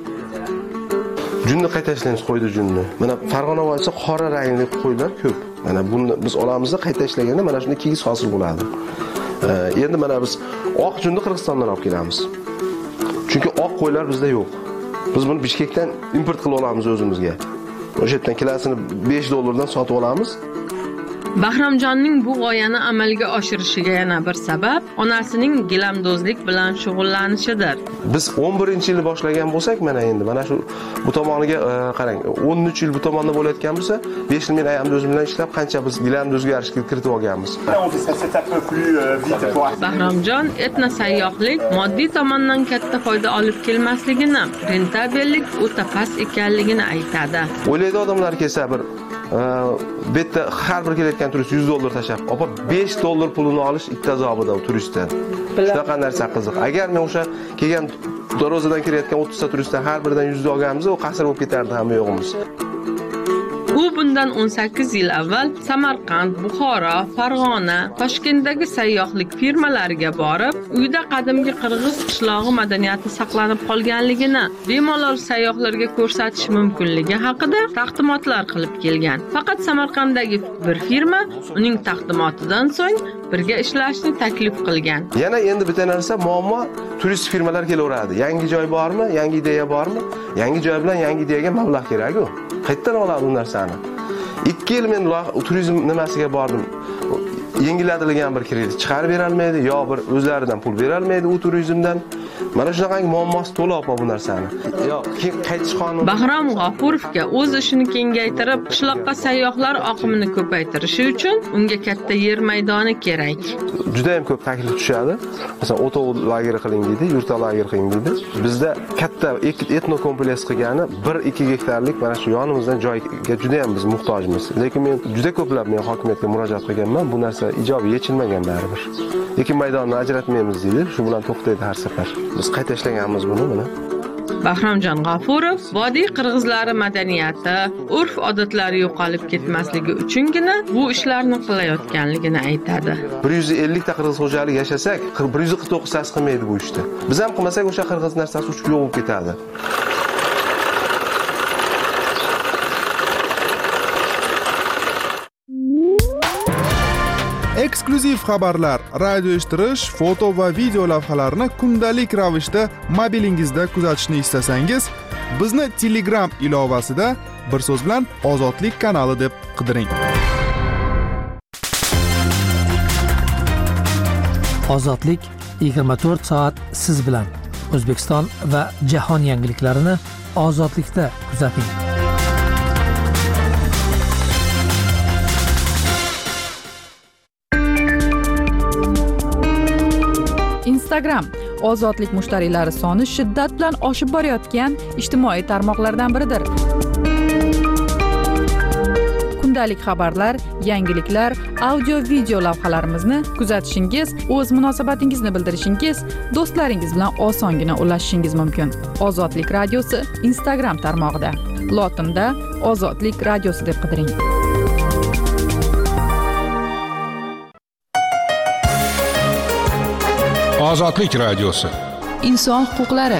Junni qayta ishlaymiz, qo'ydi junni. Mana Farg'ona bo'lsa qora rangli qo'ylar ko'p. Mana buni biz olamizda qayta ishlaganda mana shunday kigiz hosil bo'ladi. Endi mana biz oq junni Qirg'izistondan olib kelamiz. Chunki oq qo'ylar bizda yo'q. Biz buni Bishkekdan import qilib olamiz o'zimizga. O'sha yerdan kilosini besh dollardan sotib olamiz. Bahromjonning bu g'oyani amalga oshirishiga yana bir sabab onasining gilamdozlik bilan shug'ullanishidir. Biz o'n birinchi yil boshlagan bo'lsak, mana endi mana shu bu tomoniga qarang, o'n uch yil bu tomonda bo'layotgan bo'lsa, besh yil men ayamda o'zim bilan ishlab qancha biz gilamdozga yarishga kiritib olganmiz. Bahromjon etno sayyohlik moddiy tomondan katta foyda olib kelmasligini, rentabellik o'ta past ekanligini aytadi. O'ylaydi odamlar kelsa bir bu yerda har bir kelayotgan turist yuz dollar tashab, opa besh dollar pulini olish ittazobida turistdan. Shunaqa narsa qiziq. Agar men o'sha kelgan Dorozadan kirayotgan o'ttiz ta turistdan har biridan yuz olganimiz, u qasr bo'lib ketardi hamma yo'g'imiz. U bundan o'n sakkiz yil avval Samarqand, Buxoro, Farg'ona, Toshkentdagi sayyohlik firmalariga borib, uyda qadimgi qirg'iz qishlog'i madaniyati saqlanib qolganligini, bemalol sayyohlarga ko'rsatish mumkinligi haqida taqdimotlar qilib kelgan. Faqat Samarqanddagi bir firma uning taqdimotidan so'ng birga ishlashni taklif qilgan. Yana endi bitta narsa muammo, turist firmalar kelaveradi. Yangi joy bormi? Yangi ideya bormi? Yangi joy bilan yangi ideyaga mablag' kerak-ku. Qayerdan oladi bu narsani? ikki yil men turizm nimasiga bordim. Yengiladigan bir kredit chiqarib bera olmaydi, yo bir o'zlaridan pul bera olmaydi u turizmdan. Mana shunaqangi muammosi to'la opa bu narsani. Yo, qaytish qonuni. Bahrom G'afurovga o'z ishini kengaytirib, qishloqqa sayyohlar oqimini ko'paytirishi uchun unga katta yer maydoni kerak. Juda ham ko'p taklif tushadi. Masalan, o'to lager qiling deydi, yurta lager qiling deydi. Bizda katta etno kompleks qilgani bir ikki gektarlik mana shu yonimizdan joyga juda ham biz muhtojmiz. Lekin men juda ko'plab men hokimiyatga murojaat qilganman, bu narsa ijobiy yechilmagan baribir. Lekin maydonni ajratmaymiz deydi, shu bilan to'xtaydi har safar. Biz qayta ishlaganmiz buni mana. Bahromjon G'afurov vodiy qirg'izlari madaniyati, urf-odatlari yo'qolib ketmasligi uchungina bu ishlarni qilayotganligini aytadi. bir yuz ellik ta qirg'iz xo'jalik yashasak, bir yuz qirq to'qqiz tasi qilmaydi bu ishni. Biz ham qilmasak o'sha qirg'iz narsasi uchib yo'q bo'lib ketadi. eksklyuziv xabarlar, radio eshittirish, foto va video lavhalarni kundalik ravishda mobilingizda kuzatishni istasangiz, bizni Telegram ilovasida bir so'z bilan Ozodlik kanali deb qidiring. Ozodlik yigirma to'rt soat siz bilan. O'zbekiston va jahon yangiliklarini ozodlikda kuzating. Instagram ozodlik mushtariylari soni shiddat bilan oshib borayotgan ijtimoiy tarmoqlardan biridir. Kundalik xabarlar, yangiliklar, audio video lavhalarimizni kuzatishingiz, o'z munosabatingizni bildirishingiz, do'stlaringiz bilan osongina ulashishingiz mumkin. Ozodlik radiosi Instagram tarmog'ida. Lotinda Ozodlik radiosi deb qidiring. Ozodlik radiosi. Inson huquqlari.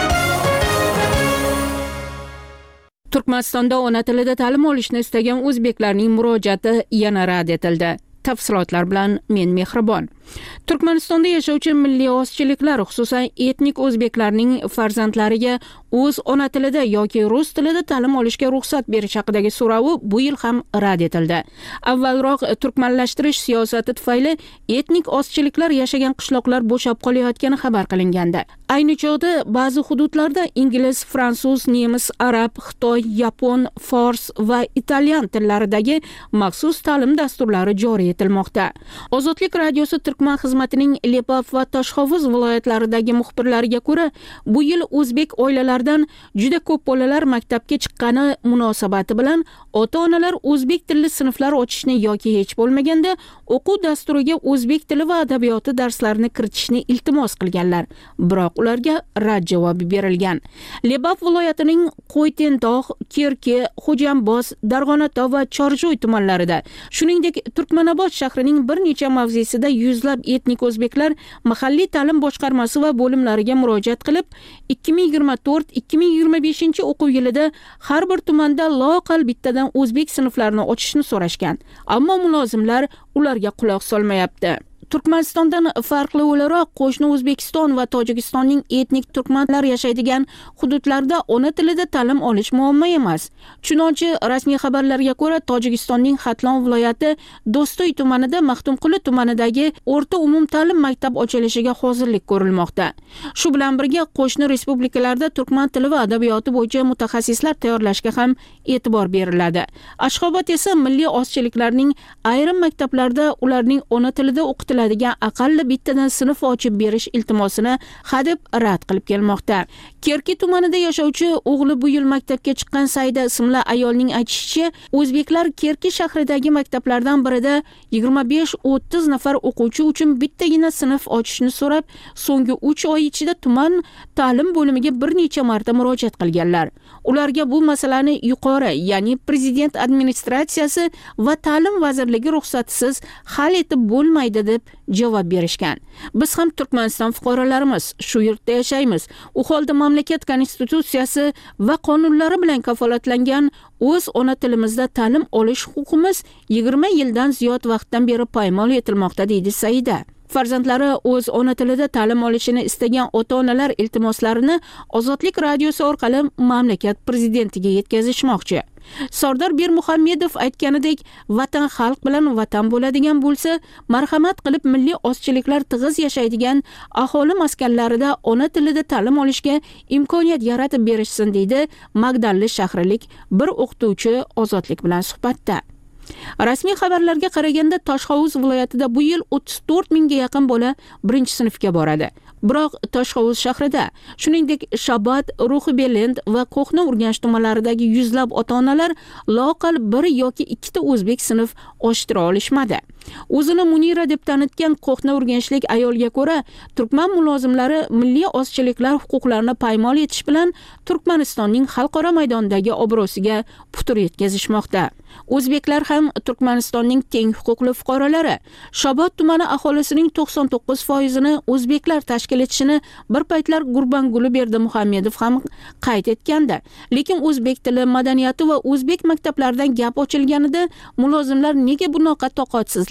Turkmanistonda ona tilida ta'lim olishni istagan o'zbeklarning murojaati yana rad etildi. Tafsilotlar bilan men Mehribon. Turkmanistonda yashovchi milliy ozchiliklar, xususan etnik o'zbeklarning farzandlariga o'z ona tilida yoki rus tilida ta'lim olishga ruxsat berish haqidagi so'rovi bu yil ham rad etildi. Avvalroq turkmanlashtirish siyosati tufayli etnik ozchiliklar yashagan qishloqlar bo'shab qolayotgani xabar qilingandi. Ayni chog'da ba'zi hududlarda ingliz, fransuz, nemis, arab, xitoy, yapon, fors va italyan tillaridagi maxsus ta'lim dasturlari joriy etilmoqda. Ozodlik radiosi Turkman xizmatining Lepov va Toshhovuz viloyatlaridagi muxbirlariga ko'ra, bu yil o'zbek oilalaridan juda ko'p bolalar maktabga chiqqani munosabati bilan ota-onalar o'zbek tilli sinflar ochishni yoki hech bo'lmaganda o'quv dasturiga o'zbek tili va adabiyoti darslarini kiritishni iltimos qilganlar. Biroq ularga rad javobi berilgan. Lepov viloyatining Qo'ytendog', Kerki, Xo'jamboz, Darg'onato va Chorjoy tumanlarida, shuningdek Turkmanobod shahrining bir necha mavzesida yuzlab etnik o'zbeklar mahalliy ta'lim boshqarmasi va bo'limlariga murojaat qilib, ikki ming yigirma to'rt ikki ming yigirma beshinchi o'quv yilida har bir tumanda loqal bittadan o'zbek sinflarini ochishni so'rashgan. Ammo mulozimlar ularga quloq solmayapti. Turkmanistondan farqli o'laroq qo'shni O'zbekiston va Tojikistonning etnik turkmanlar yashaydigan hududlarda ona tilida ta'lim olish muammo emas. Chunonchi rasmiy xabarlarga ko'ra, Tojikistonning Xatlon viloyati Do'stoy tumanida Maxtumquli tumanidagi o'rta umum ta'lim maktab ochilishiga hozirlik ko'rilmoqda. Shu bilan birga qo'shni respublikalarda turkman tili va adabiyoti bo'yicha mutaxassislar tayyorlashga ham e'tibor beriladi. Ashxobod esa milliy ozchiliklarning ayrim maktablarda ularning ona tilida o'qitiladi degan aqalli bittadan sinf ochib berish iltimosini hadeb rad qilib kelmoqda. Kerki tumanida yashovchi o'g'li bu yil maktabga chiqqan Saida ismli ayolning aytishicha, o'zbeklar Kerki shahridagi maktablardan birida yigirma besh o'ttiz nafar o'quvchi uchun bittagina sinf ochishni so'rab, so'nggi uch oy ichida tuman ta'lim bo'limiga bir necha marta murojaat qilganlar. Ularga bu masalani yuqori, ya'ni prezident administratsiyasi va ta'lim vazirligi ruxsatisiz hal etib bo'lmaydi deb javob berishgan. Biz ham Turkmaniston fuqarolarimiz, shu yurtda yashaymiz. U holda mamlakat konstitutsiyasi va qonunlari bilan kafolatlangan o'z ona tilimizda ta'lim olish huquqimiz yigirma yildan ziyod vaqtdan beri poymol etilmoqda, deydi Saida. Farzandlari o'z ona tilida ta'lim olishini istagan ota-onalar iltimoslarini Ozodlik radiosi orqali mamlakat prezidentiga yetkazishmoqchi. Sardor Bermuhammedov aytganidek, vatan xalq bilan vatan bo'ladigan bo'lsa, marhamat qilib milliy ozchiliklar tig'iz yashaydigan aholi maskanlarida ona tilida ta'lim olishga imkoniyat yaratib berishsin, deydi Magdalli shahrilik bir o'qituvchi Ozodlik bilan suhbatda. Rasmiy xabarlarga qaraganda Toshhovuz viloyatida bu yil o'ttiz to'rt mingga yaqin bola birinchi sinfga boradi. Biroq Toshhovuz shahrida, shuningdek Shabat, Ruhibelend va Qo'hna Urganch tumanlaridagi yuzlab ota-onalar loqal bir yoki ikkita o'zbek sinf ochdira olishmadi. O'zini Munira deb tanitgan Qo'hna Urganchlik ayolga ko'ra, turkman mulozimlari milliy ozchiliklar huquqlarini paymol etish bilan Turkmanistonning xalqaro maydondagi obro'siga putur yetkazishmoqda. O'zbeklar ham Turkmanistonning teng huquqli fuqarolari. Shabat tumani aholisining to'qson to'qqiz foizini o'zbeklar tashkil etishini bir paytlar Gurbanguli Berdimuhammedov ham qayd etgandi. Lekin o'zbek tili, madaniyati va o'zbek maktablaridan gap ochilganida mulozimlar nega bunaqa toqatsizlik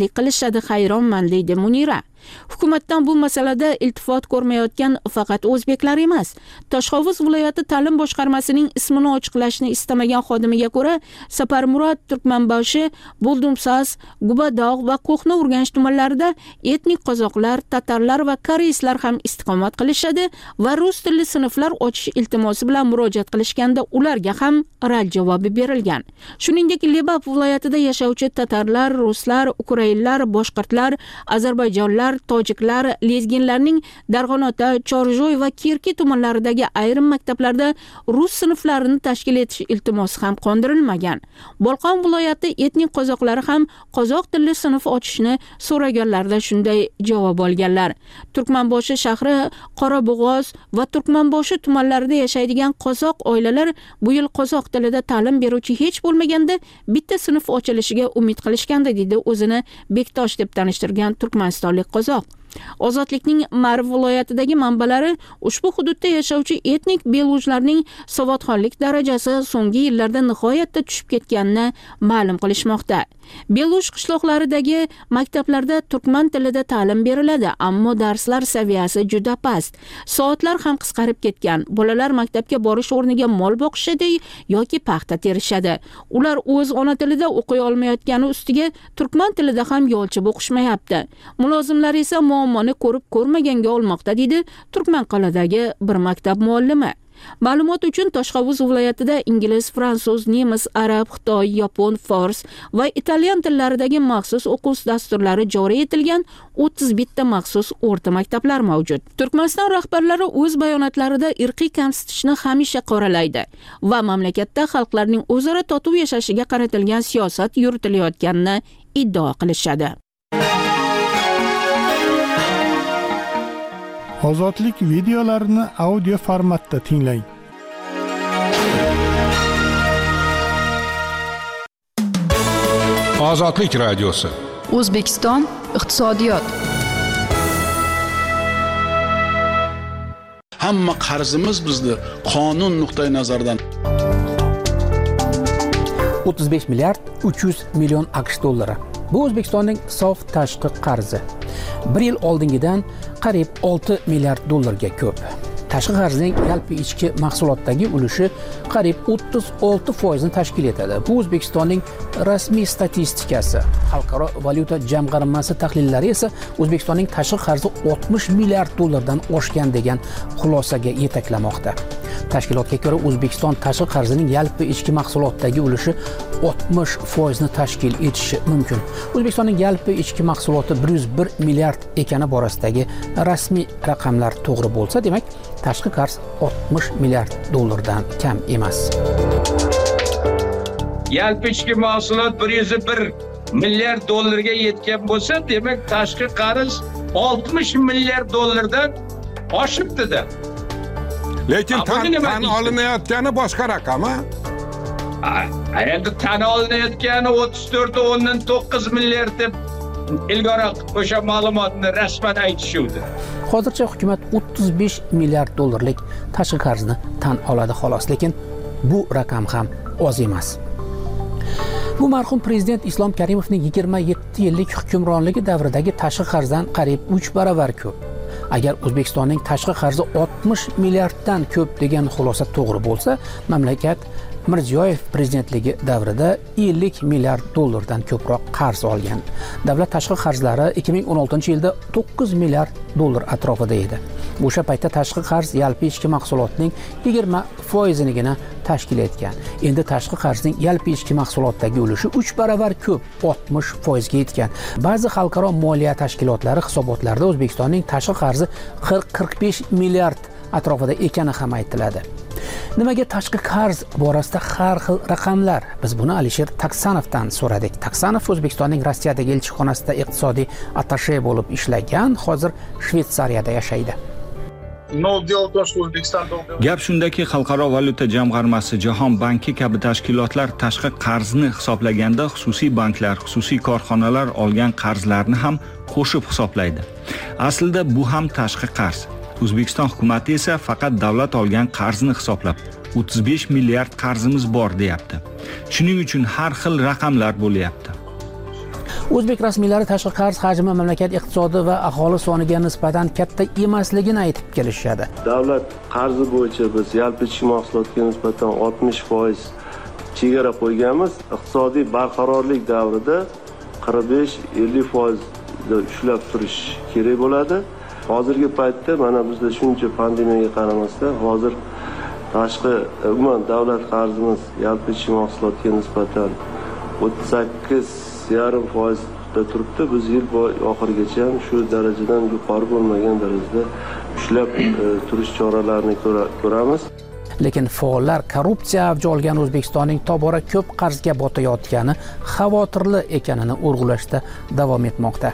hamkorlik qilishadi, hayronman, deydi Munira. Hukumatdan bu masalada iltifot ko'rmayotgan faqat o'zbeklar emas. Toshxovuz viloyati ta'lim boshqarmasining ismini ochiqlashni istamagan xodimiga ko'ra, Saparmurod, Turkmanboshi, Buldumsas, Gubadog' va Qo'qni Urganch tumanlarida etnik qozoqlar, tatarlar va koreyslar ham istiqomat qilishadi va rus tilli sinflar ochish iltimosi bilan murojaat qilishganda ularga ham rad javobi berilgan. Shuningdek, Lebap viloyatida yashovchi tatarlar, ruslar, ukrainlar, boshqirdlar, ozarbayjonlar, tojiklar, lezginlarning Darg'anota, Chorjoy va Kirki tumanlaridagi ayrim maktablarda rus sinflarini tashkil etish iltimosi ham qondirilmagan. Bolqon viloyati etnik qozoqlari ham qozoq tilli sinf ochishni so'raganlarda shunday javob olganlar. Turkmanboshi shahri, Qorabog'oz va Turkmanboshi tumanlarida yashaydigan qozoq oilalar bu yil qozoq tilida ta'lim beruvchi hech bo'lmaganda bitta sinf ochilishiga umid qilishganda, deydi o'zini Bektosh deb tanishtirgan turkmanistonlik qozoq. Ozodlikning Marv viloyatidagi manbalari ushbu hududda yashovchi etnik belujlarning savodxonlik darajasi so'nggi yillarda nihoyatda tushib ketganini ma'lum qilishmoqda. Beluj qishloqlaridagi maktablarda turkman tilida ta'lim beriladi, ammo darslar saviyasi juda past. Soatlar ham qisqarib ketgan. Bolalar maktabga borish o'rniga mol boqishadi yoki paxta terishadi. Ular o'z ona tilida o'qiy olmayotgani ustiga turkman tilida ham yolchib o'qishmayapti. Mulozimlar esa muammoni ko'rib ko'rmaganga olmoqda, deydi Turkmanqal'adagi bir maktab muallimi. Ma'lumot uchun Toshxovuz viloyatida ingliz, fransuz, nemis, arab, xitoy, yapon, fors va italyan tillaridagi maxsus o'quv dasturlari joriy etilgan o'ttiz bitta maxsus o'rta maktablar mavjud. Turkmaniston rahbarlari o'z bayonotlarida irqiy kamsitishni hamisha qoralaydi va mamlakatda xalqlarning o'zaro totuv yashashiga qaratilgan siyosat yuritilayotganini iddao qilishadi. Ozodlik videolarini audio formatda tinglang. Ozodlik radiosi. O'zbekiston iqtisodiyot. Hamma qarzimiz bizni qonun nuqtai nazaridan o'ttiz besh milliard uch yuz million AQSh dollari. Bu O'zbekistonning sof tashqi qarzi. bir yil oldingidan qariyb olti milliard dollarga ko'p. Tashqi qarzning yalpi ichki mahsulotdagi ulushi qariyb o'ttiz olti foizni tashkil etadi. Bu O'zbekistonning rasmiy statistikasi. Xalqaro valyuta jamg'armasi tahlillari esa O'zbekistonning tashqi qarzi oltmish milliard dollardan oshgan degan xulosaga yetaklamoqda. Tashkilotga ko'ra O'zbekiston tashqi qarzining yalpi ichki mahsulotdagi ulushi oltmish foizni tashkil etishi mumkin. O'zbekistonning yalpi ichki mahsuloti bir yuz bir milliard ekani borasidagi rasmiy raqamlar to'g'ri bo'lsa, demak, tashqi qarz oltmish milliard dollardan kam emas. Yalpi ichki mahsulot bir yuz bir milliard dollarga yetgan bo'lsa, demak, tashqi qarz oltmish milliard dollardan oshibdi-da. Lekin tan, tan olinayotgani boshqa raqam, ha? Endi tan olinayotgani o'ttiz to'rt o'ndan to'qqiz milliard deb ilgari o'sha ma'lumotni rasman aytishuvdi. Hozircha hukumat o'ttiz besh milliard dollarlik tashqi qarzni tan oladi xolos, lekin bu raqam ham oz emas. Bu marhum prezident Islom Karimovning yigirma yetti yillik hukmronligi davridagi tashqi qarzdan qariyb uch baravar ko'p. Agar O'zbekistonning tashqi qarzi oltmish milliarddan ko'p degan xulosa to'g'ri bo'lsa, mamlakat Mirziyoyev prezidentligi davrida ellik milliard dollardan ko'proq qarz olgan. Davlat tashqi qarzlari ikki ming o'n oltinchi yilda to'qqiz milliard dollar atrofida edi. O'sha paytda tashqi qarz yalpi ichki mahsulotning yigirma foizinigina tashkil etgan. Endi tashqi qarzning yalpi ichki mahsulotdagi ulushi uch baravar ko'p, oltmish foizga yetgan. Ba'zi xalqaro moliya tashkilotlari hisobotlarida O'zbekistonning tashqi qarzi qirq qirq besh milliard atrofida ekani ham aytiladi. Nimaga tashqi qarz borasida har xil raqamlar? Biz buni Alisher Taksanovdan so'radik. Taksanov O'zbekistonning Rossiyadagi elchixonasida iqtisodiy attashe bo'lib ishlagan, hozir Shveysariyada yashaydi. Gap shundaki, Xalqaro valyuta jamg'armasi, Jahon banki kabi tashkilotlar tashqi qarzni hisoblaganda xususiy banklar, xususiy korxonalar olgan qarzlarni ham qo'shib hisoblaydi. Aslida bu ham tashqi qarz. O'zbekiston hukumatı esa faqat davlat olgan qarzni hisoblab o'ttiz besh milliard qarzimiz bor deyapti. Shuning uchun har xil raqamlar bo'lyapti. O'zbek rasmiylari tashqi qarz hajmi mamlakat iqtisodi va aholi soniga nisbatan katta emasligini aytib kelishadi. Davlat qarzi bo'yicha biz yalpi ichki mahsulotga nisbatan oltmish foiz chegara qo'yganmiz. Iqtisodiy barqarorlik davrida qirq besh ellik foiz ushlab turish kerak bo'ladi. Hozirgi paytda mana bizda shuncha pandemiyaga qaramasdan hozir tashqi umuman davlat qarzimiz yalpi ichki mahsulotga nisbatan o'ttiz sakkiz yarim foizda turibdi. Biz yil oxirigacha ham shu darajadan yuqori bo'lmagan darajada ushlab e, turish choralarini ko'ramiz. Lekin faollar korrupsiya avj olgan O'zbekistonning tobora ko'p qarzga botayotgani xavotirli ekanini urg'ulashda davom etmoqda.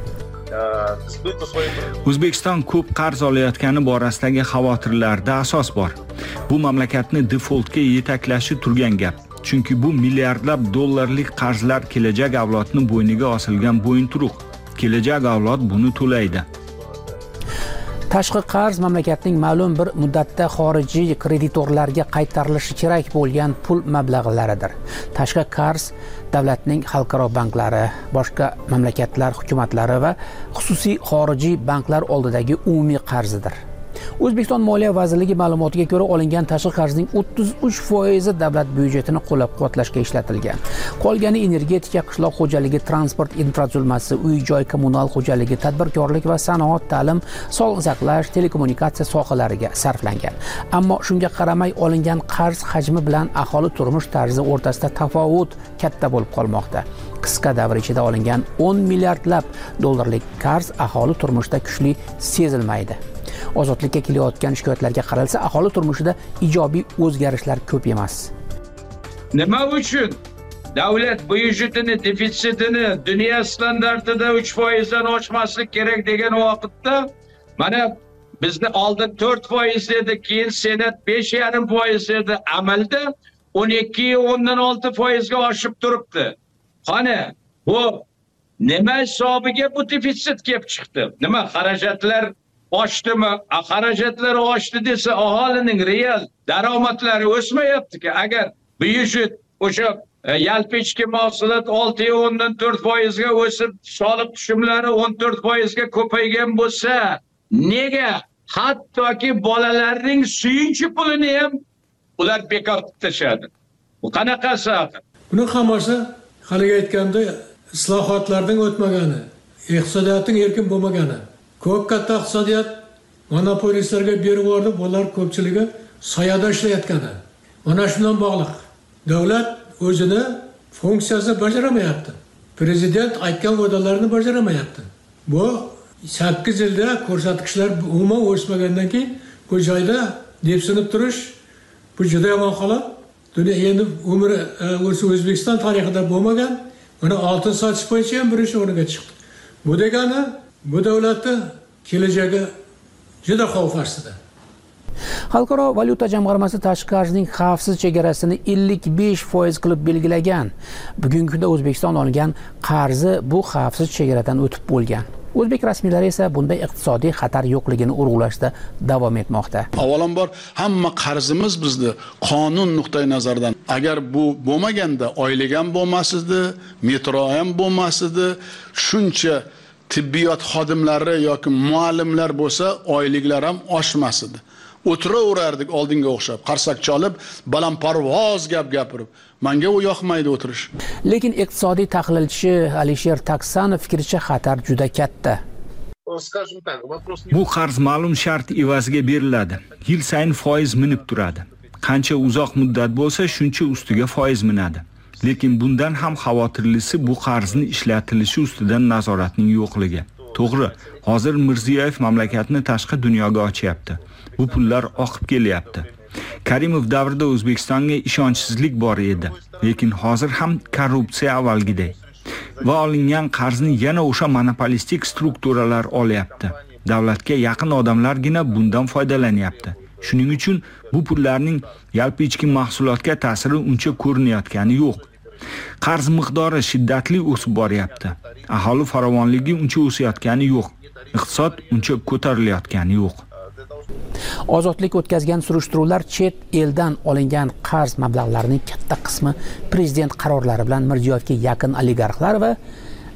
O'zbekiston ko'p qarz olayotgani borasidagi xavotirlarda asos bor. Bu mamlakatni defoltga yetaklashi turgan gap. Chunki bu milliardlab dollarlik qarzlar kelajak avlodning bo'yniga osilgan bo'yinturuq. Kelajak avlod buni to'laydi. Tashqi qarz mamlakatning ma'lum bir muddatda xorijiy kreditorlarga qaytarilishi kerak bo'lgan pul mablag'laridir. Tashqi qarz davlatning xalqaro banklari, boshqa mamlakatlar hukumatlari va xususiy xorijiy banklar oldidagi umumiy qarzidir. O'zbekiston Moliya vazirligi ma'lumotiga ko'ra olingan tashqi qarzning o'ttiz uch foizi davlat byudjetini qo'llab-quvvatlashga ishlatilgan. Qolgani energetika, qishloq xo'jaligi, transport infratuzilmasi, uy-joy kommunal xo'jaligi, tadbirkorlik va sanoat, ta'lim, sog'liqni saqlash, telekommunikatsiya sohalariga sarflangan. Ammo shunga qaramay olingan qarz hajmi bilan aholi turmush tarzi o'rtasida tafovut katta bo'lib qolmoqda. Qisqa davr ichida olingan o'n milliardlab dollarlik qarz aholi turmushida kuchli sezilmaydi. Ozodlikka kelayotgan shikoyatlarga qaralsa, aholi turmushida ijobiy o'zgarishlar ko'p emas. Nima uchun davlat byudjetini defitsitini dunyo standartida uch foizdan oshmaslik kerak degan vaqtda mana bizni oldin to'rt foiz edi, keyin senat besh yarim foiz edi, amalda o'n ikki o'ndan olti foizga oshib turibdi. Qani bu nima hisobiga bu defitsit kelib chiqdi? Nima xarajatlar oshdimi? Xarajatlar oshdi desa aholining real daromadlari o'smayapti-ki. Agar byudjet o'sha yalpi ichki mahsulot olti o'ndan to'rt foizga o'sib, soliq tushumlari o'n to'rt foizga ko'paygan bo'lsa, nega hattoki bolalarning suyunchi pulini ham ular bekor qilib tashadi? Bu qanaqasi? Buni hammasi haliga aytganda islohotlardan o'tmagani, iqtisodiyotning erkin bo'lmagani. Ko'p katta iqtisodiyot monopolistlarga berib yubordi, bular ko'pchiligi soyada ishlayotgani. Mana shundan bog'liq. Davlat o'zini funksiyasini bajaramayapti. Prezident aytgan va'dalarni bajaramayapti. Bu sakkiz yilda ko'rsatkichlar umuman o'smagandan keyin bu joyda depsinib turish bu juda yomon holat. Dunyo endi umri o'sha O'zbekiston tarixida bo'lmagan, mana oltin sotish bo'yicha ham birinchi o'ringa chiqdi. Bu degani bu davlatning kelajagi juda xavf ostida. Xalqaro valyuta jamg'armasi tashqi qarzning xavfsiz chegarasini ellik besh foiz qilib belgilagan. Bugungi kunda O'zbekiston olgan qarzi bu xavfsiz chegaradan o'tib bo'lgan. O'zbek rasmiylari esa bunday iqtisodiy xatar yo'qligini urg'ulashda davom etmoqda. Avvalambor hamma qarzimiz bizni qonun nuqtai nazaridan agar bu bo'lmaganda oylik ham bo'lmasdi, metro ham bo'lmasdi, shuncha tibbiyot xodimlari yoki muallimlar bo'lsa oyliklar ham oshmasdi. O'tiraverardik oldinga o'xshab, qarsak chalib, balandparvoz gap gapirib. Menga u yoqmaydi o'tirish. Lekin iqtisodiy tahlilchi Alisher Taksanov fikricha xatar juda katta. Bu qarz ma'lum shart evaziga beriladi. Yil sayin foiz minib turadi. Qancha uzoq muddat bo'lsa, shuncha ustiga foiz minadi. Lekin bundan ham xavotirlisi bu qarzni ishlatilishi ustidan nazoratning yo'qligi. To'g'ri, hozir Mirziyoyev mamlakatni tashqi dunyoga ochyapti. Bu pullar oqib kelyapti. Karimov davrida O'zbekistonga ishonchsizlik bor edi, lekin hozir ham korrupsiya avvalgidek. Va olingan qarzni yana o'sha monopolistik strukturalar olyapti. Davlatga yaqin odamlargina bundan foydalanyapti. Shuning uchun bu pullarning yalpi ichki mahsulotga ta'siri uncha ko'rinayotgani yo'q. Qarz miqdori shiddatli o'sib boryapti. Aholi farovonligi uncha o'sayotgani yo'q. Iqtisod uncha ko'tarilayotgani yo'q. Ozodlik o'tkazgan surishtiruvlar chet eldan olingan qarz mablag'larining katta qismi prezident qarorlari bilan Mirziyoyevga yaqin oligarxlar va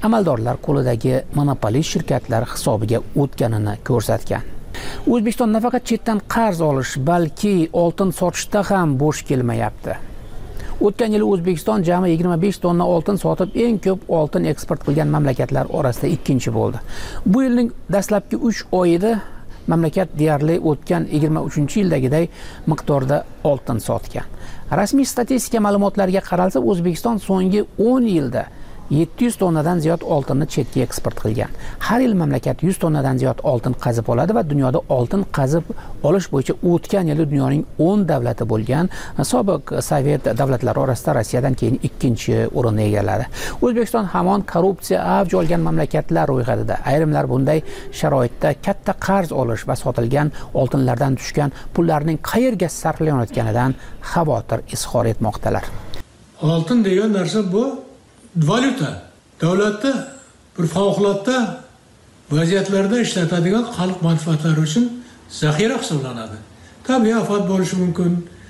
amaldorlar qo'lidagi monopolist shirkatlar hisobiga o'tganini ko'rsatgan. O'zbekiston nafaqat chetdan qarz olish, balki oltin sotishda ham bo'sh kelmayapti. O'tgan yili O'zbekiston jami yigirma besh tonna oltin sotib, eng ko'p oltin eksport qilgan mamlakatlar orasida ikkinchi bo'ldi. Bu yilning dastlabki uch oyida mamlakat deyarli o'tgan yigirma uchinchi yildagiday miqdorda oltin sotgan. Rasmiy statistika ma'lumotlariga qaralsa, O'zbekiston so'nggi o'n yilda yetti yuz tonnadan ziyod oltinni chetga eksport qilgan. Har yil mamlakat yuz tonnadan ziyod oltin qazib oladi va dunyoda oltin qazib olish bo'yicha o'tgan yili dunyoning o'n davlati bo'lgan sobiq Sovet davlatlari orasida Rossiyadan keyin ikkinchi o'rinni egalladi. O'zbekiston hamon korrupsiya avj olgan mamlakatlar ro'yxatida. Ayrimlar bunday sharoitda katta qarz olish va sotilgan oltinlardan tushgan pullarning qayerga sarflanayotganidan xavotir izhor etmoqdalar. Oltin degan narsa bu valyuta. Davlatda bir favqulodda vaziyatlarda ishlatadigan xalq manfaatlari uchun zaxira hisoblanadi. Tabiiy ofat bo'lishi mumkin.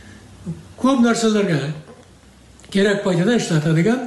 Ko'p narsalarga kerak paytida ishlatadigan,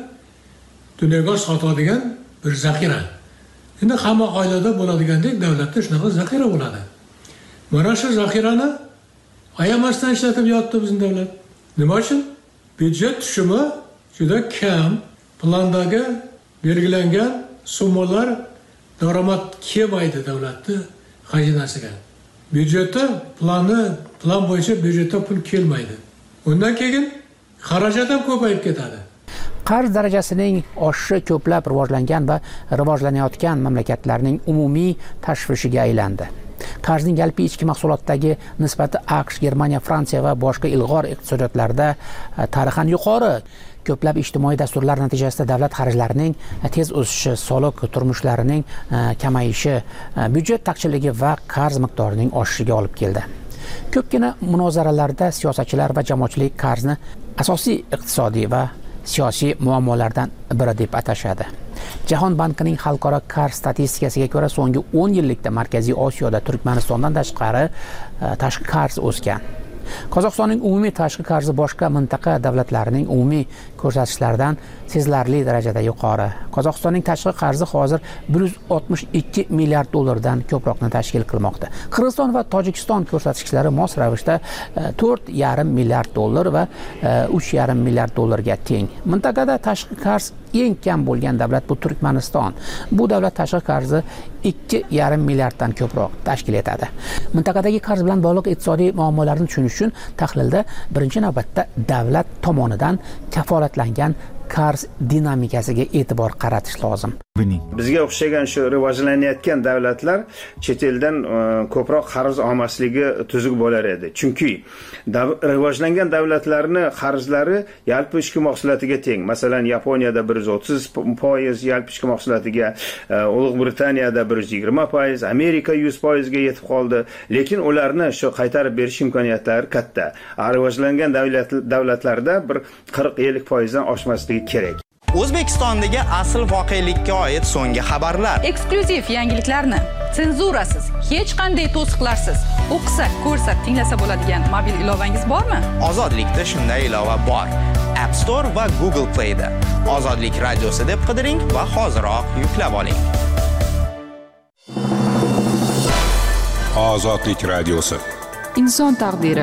dunyoga sotadigan bir zaxira. Endi hamma oilada bo'ladigandek davlatda shunaqa zaxira bo'ladi. Mana shu zaxirani ayamasdan ishlatib yotdi bizning davlat. Nima uchun? Byudjet tushumi juda kam. Plandagi belgilangan summalar daromad kelmaydi davlatni xazinasiga. Byudjetda plani plan bo'yicha byudjetda pul kelmaydi. Undan keyin xarajat ham ko'payib ketadi. Qarz darajasining oshishi ko'plab rivojlangan va rivojlanayotgan mamlakatlarning umumiy tashvishiga aylandi. Qarzning yalpi ichki mahsulotdagi nisbati AQSh, Germaniya, Fransiya va boshqa ilg'or iqtisodiyotlarda tarixan yuqori. Ko'plab ijtimoiy dasturlar natijasida davlat xarajlarining tez o'sishi, soliq turmushlarining kamayishi, byudjet taqchilligi va qarz miqdorining oshishiga olib keldi. Ko'pgina munozaralarda siyosatchilar va jamoatchilik qarzni asosiy iqtisodiy va siyosiy muammolardan biri deb atashadi. Jahon bankining xalqaro qarz statistikasiga ko'ra, so'nggi o'n yillikda Markaziy Osiyoda Turkmanistondan tashqari tashqi qarz o'sgan. Qozog'istonning umumiy tashqi qarzi boshqa mintaqa davlatlarining umumiy ko'rsatkichlaridan sezilarli darajada yuqori. Qozog'istonning tashqi qarzi hozir bir yuz oltmish ikki milliard dollardan ko'proqni tashkil qilmoqda. Qirg'iziston va Tojikiston ko'rsatkichlari mos ravishda to'rt yarim milliard dollar va uch yarim milliard dollarga teng. Mintaqada tashqi qarz eng kam bo'lgan davlat bu Turkmaniston. Bu davlat tashqi qarzi ikki yarim milliarddan ko'proq tashkil etadi. Mintaqadagi qarz bilan bog'liq iqtisodiy muammolarni tushunish uchun tahlilda birinchi navbatda davlat tomonidan kafolatlangan qarz dinamikasiga e'tibor qaratish lozim. Bizga o'xshagan shu rivojlanayotgan davlatlar chet eldan ko'proq qarz olmasligi tuzuk bo'lar edi. Chunki rivojlangan davlatlarning qarzlari yalpi ichki mahsulotiga teng. Masalan, Yaponiyada bir yuz o'ttiz foiz yalpi ichki mahsulotiga, Ulug' Britaniyada bir yuz yigirma foiz, Amerika yuz foiz ga yetib qoldi. Lekin ularni shu qaytarib berish imkoniyatlari katta. Rivojlangan davlatlarda bir qirq ellik foiz dan oshmasligi kerak. O'zbekistondagi asl voqelikka oid so'nggi xabarlar. Eksklyuziv yangiliklarni senzurasiz, hech qanday to'siqlarsiz o'qisa, ko'rsa, tinglasa bo'ladigan mobil ilovangiz bormi? Ozodlikda shunday ilova bor. App Store va Google Play da. Ozodlik radiosi deb qidiring va hoziroq yuklab oling. Ozodlik radiosi. Inson taqdiri.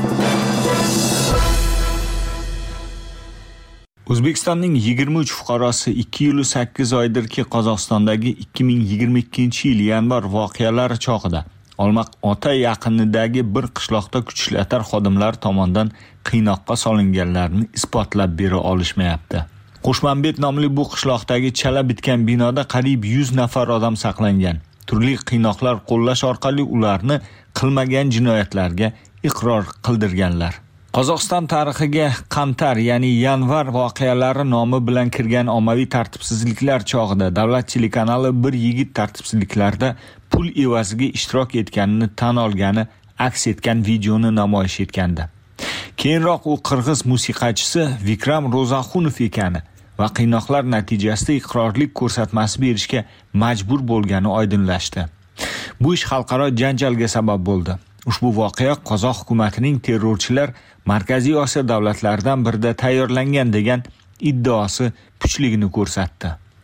O'zbekistonning yigirma uch fuqarosi ikki yil sakkiz oydirki Qozog'istondagi ikki ming yigirma ikkinchi yil yanvar voqealari chog'ida Olmaq-Ota yaqinidagi bir qishloqda kuchli atar xodimlar tomonidan qiynoqqa solinganlarini isbotlab bera olishmayapti. Qo'shmanbet nomli bu qishloqdagi chala bitgan binoda qariyb yuz nafar odam saqlangan. Turli qiynoqlar qo'llash orqali ularni qilmagan jinoyatlarga iqror qildirganlar. Qozog'iston tarixiga Qamtar, ya'ni yanvar voqealari nomi bilan kirgan ommaviy tartibsizliklar chog'ida Davlat telekanali bir yigit tartibsizliklarda pul evaziga ishtirok etganini tan olgani aks etgan videoni namoyish etgandi. Keyinroq u qirg'iz musiqachisi Vikram Ro'zaxunov ekani va qiynoqlar natijasida iqrorlik ko'rsatmasi berishga majbur bo'lgani oydinlashdi. Bu ish xalqaro janjalga sabab bo'ldi. Ushbu voqea Qozoq hukumatining terrorchilar Markaziy Osiyo davlatlaridan birida tayyorlangan degan iddaosi puchligini ko'rsatdi.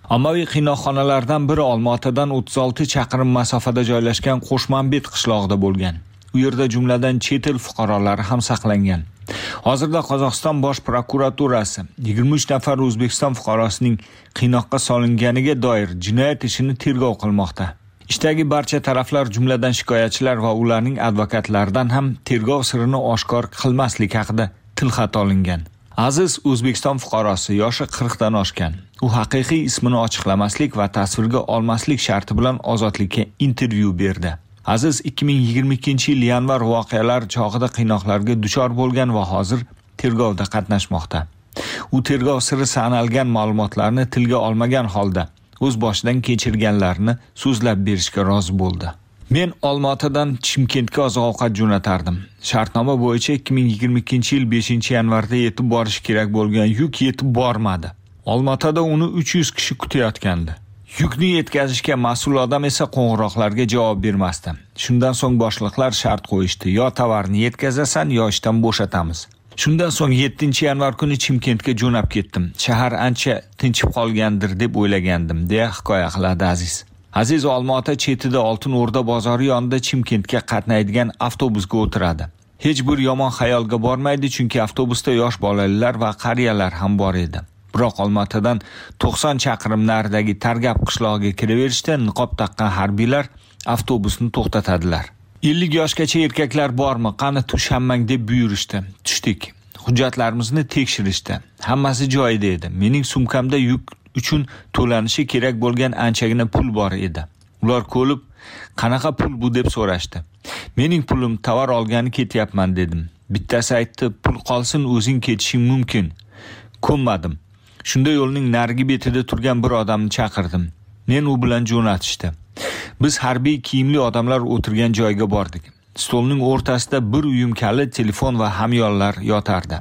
Ommaviy qiynoqxonalardan biri Olmaotadan o'ttiz olti chaqirim masofada joylashgan Qo'shmanbet qishlog'ida bo'lgan. U yerda jumladan chet el fuqarolari ham saqlangan. Hozirda Qozog'iston bosh prokuraturasi yigirma uch nafar O'zbekiston fuqarosining qiynoqqa solinganiga doir jinoyat ishini tergov qilmoqda. Ishdagi barcha taraflar, jumladan shikoyatchilar va ularning advokatlaridan ham tergov sirini oshkor qilmaslik haqida tilxat olingan. Aziz O'zbekiston fuqarosi yoshi qirq dan oshgan. U haqiqiy ismini ochiqlamaslik va tasvirga olmaslik sharti bilan ozodlikka intervyu berdi. Aziz ikki ming yigirma ikkinchi yil yanvar voqealar chog'ida qiynoqlarga duchor bo'lgan va hozir tergovda qatnashmoqda. U tergov siri sanalgan ma'lumotlarni tilga olmagan holda o'z boshidan kechirganlarini so'zlab berishga rozi bo'ldi. Men Olmaotadan Chimkentga oziq-ovqat jo'natardim. Shartnoma bo'yicha ikki ming yigirma ikkinchi yil beshinchi yanvarda yetib borish kerak bo'lgan yuk yetib bormadi. Olmaotada uni uch yuz kishi kutayotgandi. Yukni yetkazishga mas'ul odam esa qo'ng'iroqlarga javob bermasdi. Shundan so'ng boshliqlar shart qo'yishdi: yo tovarni yetkazasan, yo ishdan bo'shatamiz. Shundan so'ng yettinchi yanvar kuni Chimkentga jo'nab ketdim. Shahar ancha tinchib qolgandir deb o'ylagandim, deya hikoya qiladi Aziz. Aziz Olmaota chetida Oltin O'rda bozori yonida Chimkentga qatnaydigan avtobusga o'tiradi. Hech bir yomon xayolga bormaydi, chunki avtobusda yosh bolalar va qariyalar ham bor edi. Biroq Olmaotadan to'qson chaqirim naridagi Targab qishlog'iga kiraverishda niqob taqqan harbiylar avtobusni to'xtatadilar. ellik yoshgacha erkaklar bormi, qani tush hammang deb buyurishdi. Tushdik. Hujjatlarimizni tekshirishdi. Hammasi joyida edi. Mening sumkamda yuk uchun to'lanishi kerak bo'lgan anchagina pul bor edi. Ular ko'lib, qanaqa pul bu deb so'rashdi. Mening pulim, tovar olgani ketyapman dedim. Bittasi aytdi, pul qolsin, o'zing ketishing mumkin. Ko'nmadim. Shunda yo'lning narigi betida turgan bir odamni chaqirdim. Men u bilan jo'natishdi. Biz harbiy kiyimli odamlar o'tirgan joyga bordik. Stolning o'rtasida bir uyum kalit, telefon va hamyonlar yotardi.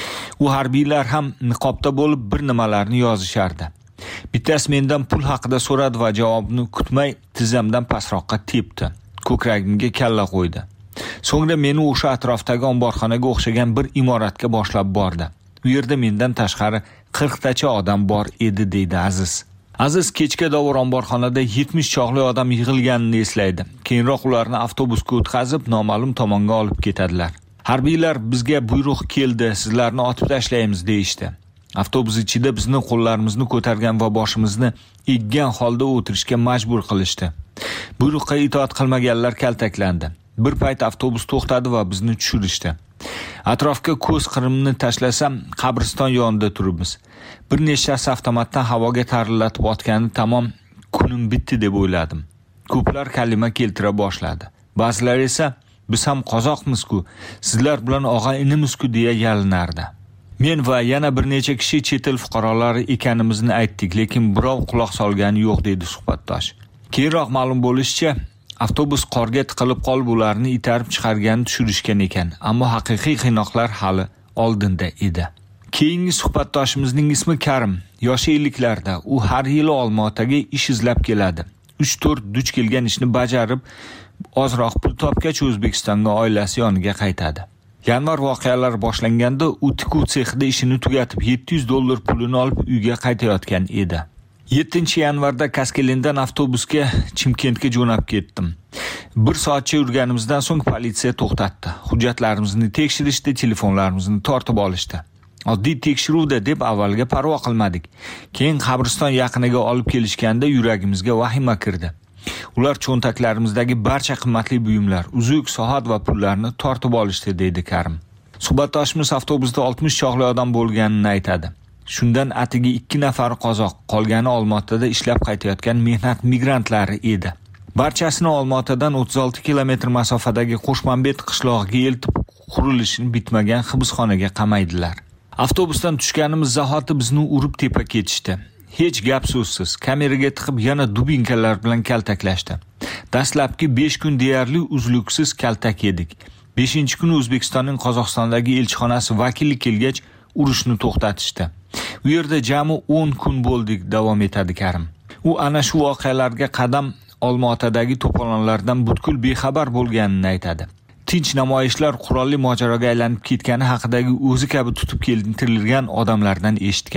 U harbiylar ham niqobda bo'lib bir nimalarni yozishardi. Bittasi mendan pul haqida so'radi va javobni kutmay tizzamdan pastroqqa tepdi. Ko'kragimga kalla qo'ydi. So'ngra meni o'sha atrofdagi omborxonaga o'xshagan bir imoratga boshlab bordi. U yerda mendan tashqari qirq tacha odam bor edi, deydi Aziz. Aziz kechga dovur omborxonada yetmish chog'li odam yig'ilganini eslaydi. Keyinroq ularni avtobusga o'tkazib noma'lum tomonga olib ketadilar. Harbiylar bizga buyruq keldi, sizlarni otib tashlaymiz deyishdi. Avtobus ichida bizni qo'llarimizni ko'targan va boshimizni eggan holda o'tirishga majbur qilishdi. Buyruqqa itoat qilmaganlar kaltaklandi. Bir payt avtobus to'xtadi va bizni tushirishdi. Atrofga ko'z qirimni tashlasam, qabriston yonida turibmiz. Bir nechtasi avtomatdan havoga tarillatib otgani tamom, kunim bitdi deb o'yladim. Ko'plar kalima keltira boshladi. Ba'zilar esa biz ham qozoqmiz-ku, sizlar bilan og'a-inimizku deya yalinardi. Men va yana bir necha kishi chet el fuqarolari ekanimizni aytdik, lekin birov quloq solgani yo'q, deydi suhbatdosh. Keyinroq ma'lum bo'lishicha, avtobus qorga tiqilib qolib ularni itarib chiqargani tushirishgan ekan, ammo haqiqiy qiynoqlar hali oldinda edi. Keyingi suhbatdoshimizning ismi Karim, yoshi elliklarda. U har yili Olmaotaga ish izlab keladi. uch to'rt duch kelgan ishni bajarib, ozroq pul topgach O'zbekistonga oilasi yoniga qaytadi. Yanvar voqealar boshlanganda u tikuv sexida ishini tugatib yetti yuz dollar pulini olib uyga qaytayotgan edi. yettinchi yanvarda Kaskelindan avtobusga Chimkentga jo'nab ketdim. Bir soatcha yurganimizdan so'ng politsiya to'xtatdi. Hujjatlarimizni tekshirishdi, telefonlarimizni tortib olishdi. Oddiy tekshiruvda deb avvalga parvo qilmadik. Keyin qabriston yaqiniga olib kelishganda yuragimizga vahima kirdi. Ular cho'ntaklarimizdagi barcha qimmatli buyumlar, uzuk, soat va pullarni tortib olishdi, deydi Karim. Suhbatdoshimiz avtobusda oltmish chog'li odam bo'lganini aytadi. Shundan atigi ikki nafar qozoq, qolgani Olmaotada ishlab qaytayotgan mehnat migrantlari edi. Barchasini Olmaotadan o'ttiz olti kilometr masofadagi Qo'shmanbet qishlog'iga eltib, qurilishini bitmagan hibsxonaga qamaydilar. Avtobusdan tushganimiz zahoti bizni urib tepa ketishdi. Hech gap so'zsiz, kameraga tiqib yana dubinkalar bilan kaltaklashdi. Dastlabki besh kun deyarli uzluksiz kaltak yedik. beshinchi kuni O'zbekistonning Qozog'istondagi elchixonasi vakili kelgach, urushni to'xtatishdi. U yerda jami o'n kun bo'ldik, davom etadi Karim. U ana shu voqealarga qadam Olmaotadagi to'polonlardan butkul bexabar bo'lganini aytadi. Tinch namoyishlar qurolli mojaroga aylanib ketgani haqidagi o'zi kabi tutib keltirilgan odamlardan eshitgan.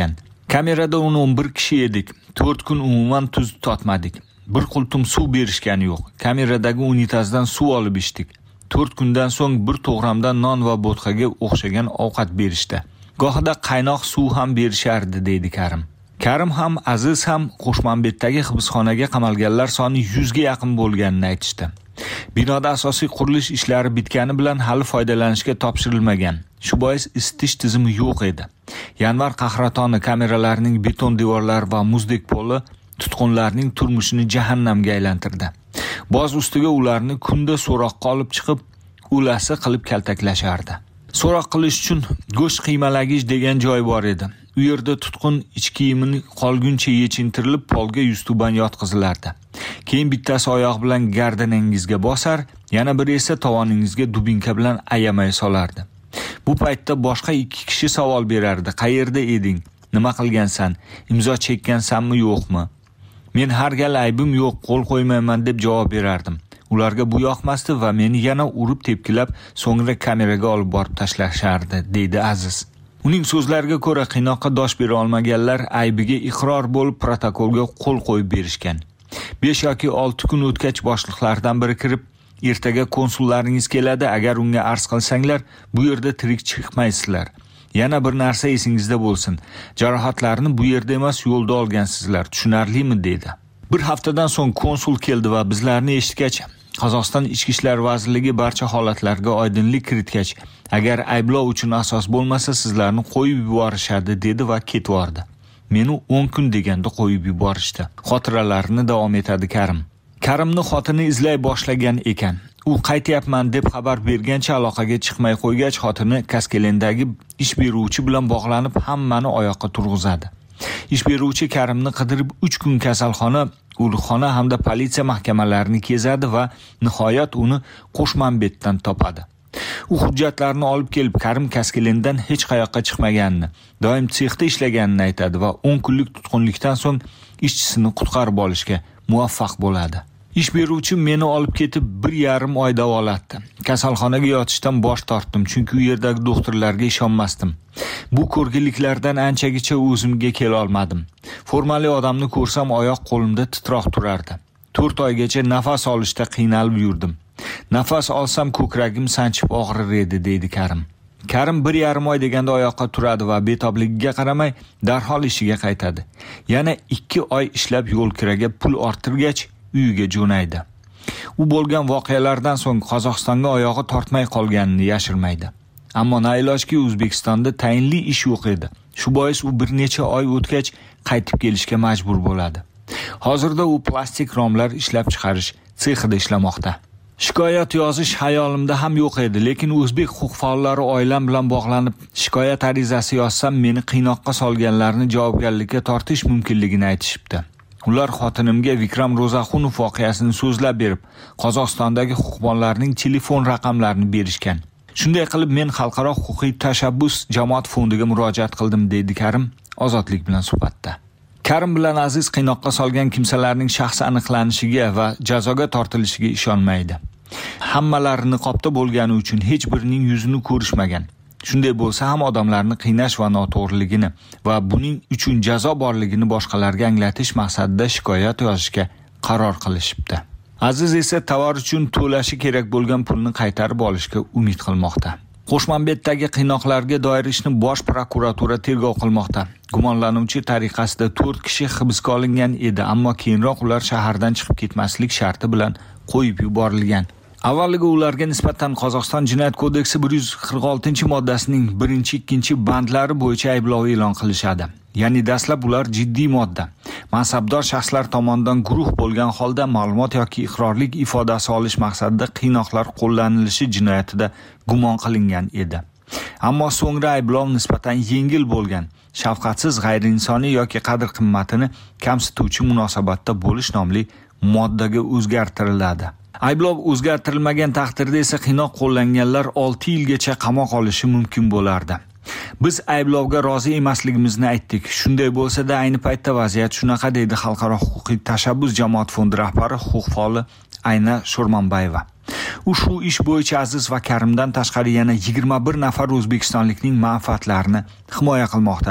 Kamerada o'n o'n bir kishi edik. to'rt kun umuman tuz totmadik. Bir qultum suv berishgani yo'q. Kameradagi unitazdan suv olib ichdik. to'rt kundan so'ng bir to'g'ramdan non va bo'tqaga o'xshagan ovqat berishdi. Gohida qaynoq suv ham berishardi, deydi Karim. Karim ham, Aziz ham Qo'shmanbetdagi hibsxonaga qamalganlar soni yuzga yaqin bo'lganini aytishdi. Binoda asosiy qurilish ishlari bitgani bilan hali foydalanishga topshirilmagan. Shu bois isitish tizimi yo'q edi. Yanvar qahratoni kameralarning beton devorlari va muzdek poli tutqunlarning turmushini jahannamga aylantirdi. Boz ustiga ularni kunda so'roqqa olib chiqib, ulasi qilib kaltaklashardi. So'roq qilish uchun go'sht qiymalagich degan joy bor edi. U yerda tutqun ich kiyimini qolguncha yechintirilib polga yuztuban yotqizilardi. Keyin bittasi oyoq bilan gardaningizga bosar, yana biri esa tovoningizga dubinka bilan ayamay solardi. Bu paytda boshqa ikki kishi savol berardi. Qayerda eding? Nima qilgansan? Imzo chekkansanmi yo'qmi? Men har gal aybim yo'q, qo'l qo'ymayman deb javob berardim. Ularga bu yoqmasdi va meni yana urib tepkilab, so'ngra kameraga olib borib tashlashardi, deydi Aziz. Uning so'zlariga ko'ra, qiynoqqa dosh bera olmaganlar aybiga iqror bo'lib protokolga qo'l qo'yib berishgan. besh yoki olti kun o'tgach boshliqlardan biri kirib, ertaga konsullaringiz keladi, agar unga arz qilsanglar, bu yerda tirik chiqmaysizlar. Yana bir narsa esingizda bo'lsin. Jarohatlarni bu yerda emas, yo'lda olgansizlar. Tushunarlimi, dedi. Bir haftadan so'ng konsul keldi va bizlarni eshitgach, Qozog'iston Ichki ishlar vazirligi barcha holatlarga oydinlik kiritgach, agar ayblov uchun asos bo'lmasa, sizlarni qo'yib yuborishadi, dedi va ketvordi. Meni o'n kun deganda qo'yib yuborishdi. Xotiralarini davom etadi Karim. Karimni xotini izlay boshlagan ekan. U qaytyapman deb xabar bergancha aloqaga chiqmay qo'ygach, xotini Kaskelendagi ish beruvchi bilan bog'lanib hammani oyoqqa turg'izadi. Ish beruvchi Karimni qidirib uch kun kasalxona, o'likxona hamda politsiya mahkamalarini kezadi va nihoyat uni Qo'shmanbetdan topadi. U hujjatlarni olib kelib Karim Kaskelendan hech qayoqqa chiqmaganini, doim sexda ishlaganini aytadi va o'n kunlik tutqunlikdan so'ng ishchisini qutqarib olishga muvaffaq bo'ladi. Ish beruvchi meni olib ketib bir yarim oy davolatdi. Kasalxonaga yotishdan bosh tortdim, chunki u yerdagi doktorlarga ishonmasdim. Bu ko'rgiliklardan anchagacha o'zimga kela olmadim. Formali odamni ko'rsam oyoq qo'limda titroq turardi. to'rt oygacha nafas olishda qiynalib yurdim. Nafas olsam ko'kragim sanchib og'rir edi, deydi Karim. Karim bir yarim oy deganda oyoqqa turadi va betobligiga qaramay darhol ishiga qaytadi. Yana ikki oy ishlab yo'l kiraga pul orttirgach uyiga jo'naydi. U bo'lgan voqealardan so'ng Qozog'istonga oyog'i tortmay qolganini yashirmaydi. Ammo nailojki O'zbekistonda tayinli ish yo'q edi. Shu bois u bir necha oy o'tgach qaytib kelishga majbur bo'ladi. Hozirda u plastik romlar ishlab chiqarish sexida ishlamoqda. Shikoyat yozish hayolimda ham yo'q edi, lekin o'zbek huquq faollari oilam bilan bog'lanib, shikoyat arizasi yozsam meni qiynoqqa solganlarni javobgarlikka tortish mumkinligini aytishibdi. Ular xotinimga Vikram Ro'zaxunov voqeasini so'zlab berib, Qozog'istondagi huquqbonlarning telefon raqamlarini berishgan. Shunday qilib men xalqaro huquqiy tashabbus jamoat fondiga murojaat qildim, deydi Karim Ozodlik bilan suhbatda. Karim bilan Aziz qiynoqqa solgan kimsalarning shaxsi aniqlanishiga va jazoga tortilishiga ishonmaydi. Hammalari niqobda bo'lgani uchun hech birining yuzini ko'rishmagan. Shunday bo'lsa ham odamlarni qiynash va noto'g'riligini va buning uchun jazo borligini boshqalarga anglatish maqsadida shikoyat yozishga qaror qilishibdi. Aziz esa tovar uchun to'lashi kerak bo'lgan pulni qaytarib olishga umid qilmoqda. Qo'shmanbetdagi qiynoqlarga doir ishni bosh prokuratura tergov qilmoqda. Gumonlanuvchi tariqasida to'rt kishi hibsga olingan edi, ammo keyinroq ular shahardan chiqib ketmaslik sharti bilan qo'yib yuborilgan. Avvaliga ularga nisbatan Qozog'iston Jinoyat kodeksi bir yuz qirq oltinchi moddasining birinchi ikkinchi bandlari bo'yicha ayblov e'lon qilishadi. Ya'ni dastlab ular jiddiy modda. Mansabdor shaxslar tomonidan guruh bo'lgan holda ma'lumot yoki iqrorlik ifodasi olish maqsadida qiynoqlar qo'llanilishi jinoyatida gumon qilingan edi. Ammo so'ngra ayblov nisbatan yengil bo'lgan, shafqatsiz, g'ayriinsoniy yoki qadr-qimmatini kamsituvchi munosabatda bo'lish nomli moddaga o'zgartiriladi. Ayblov o'zgartirilmagan taqdirda esa qiynoq qo'llanganlar olti yilgacha qamoq olishi mumkin bo'lardi. Biz ayblovga rozi emasligimizni aytdik. Shunday bo'lsa-da ayni paytda vaziyat shunaqa, deydi Xalqaro huquqiy tashabbus jamoat fondi rahbari huquq faoli Ayna Sho'rmonbayeva. U shu ish bo'yicha Aziz va Karimdan tashqari yana yigirma bir nafar o'zbekistonlikning manfaatlarini himoya qilmoqda.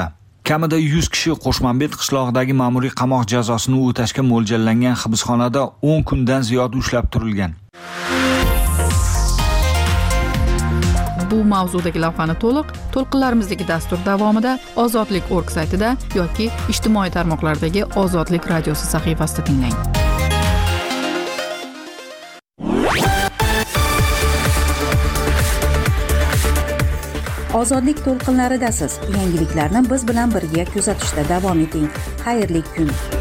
Kamida yuz kishi Qo'shmanbet qishlog'idagi ma'muriy qamoq jazosini o'tashga mo'ljallangan hibsxonada o'n kundan ziyod ushlab turilgan. Bu mavzudagi lavhani to'liq to'lqinlarimizdagi dastur davomida Ozodlik nokta org saytida yoki ijtimoiy tarmoqlardagi Ozodlik radiosi sahifasida tinglang. Ozodlik to'lqinlaridasiz. Yangiliklarni biz bilan birga kuzatishda davom eting. Xayrli kun.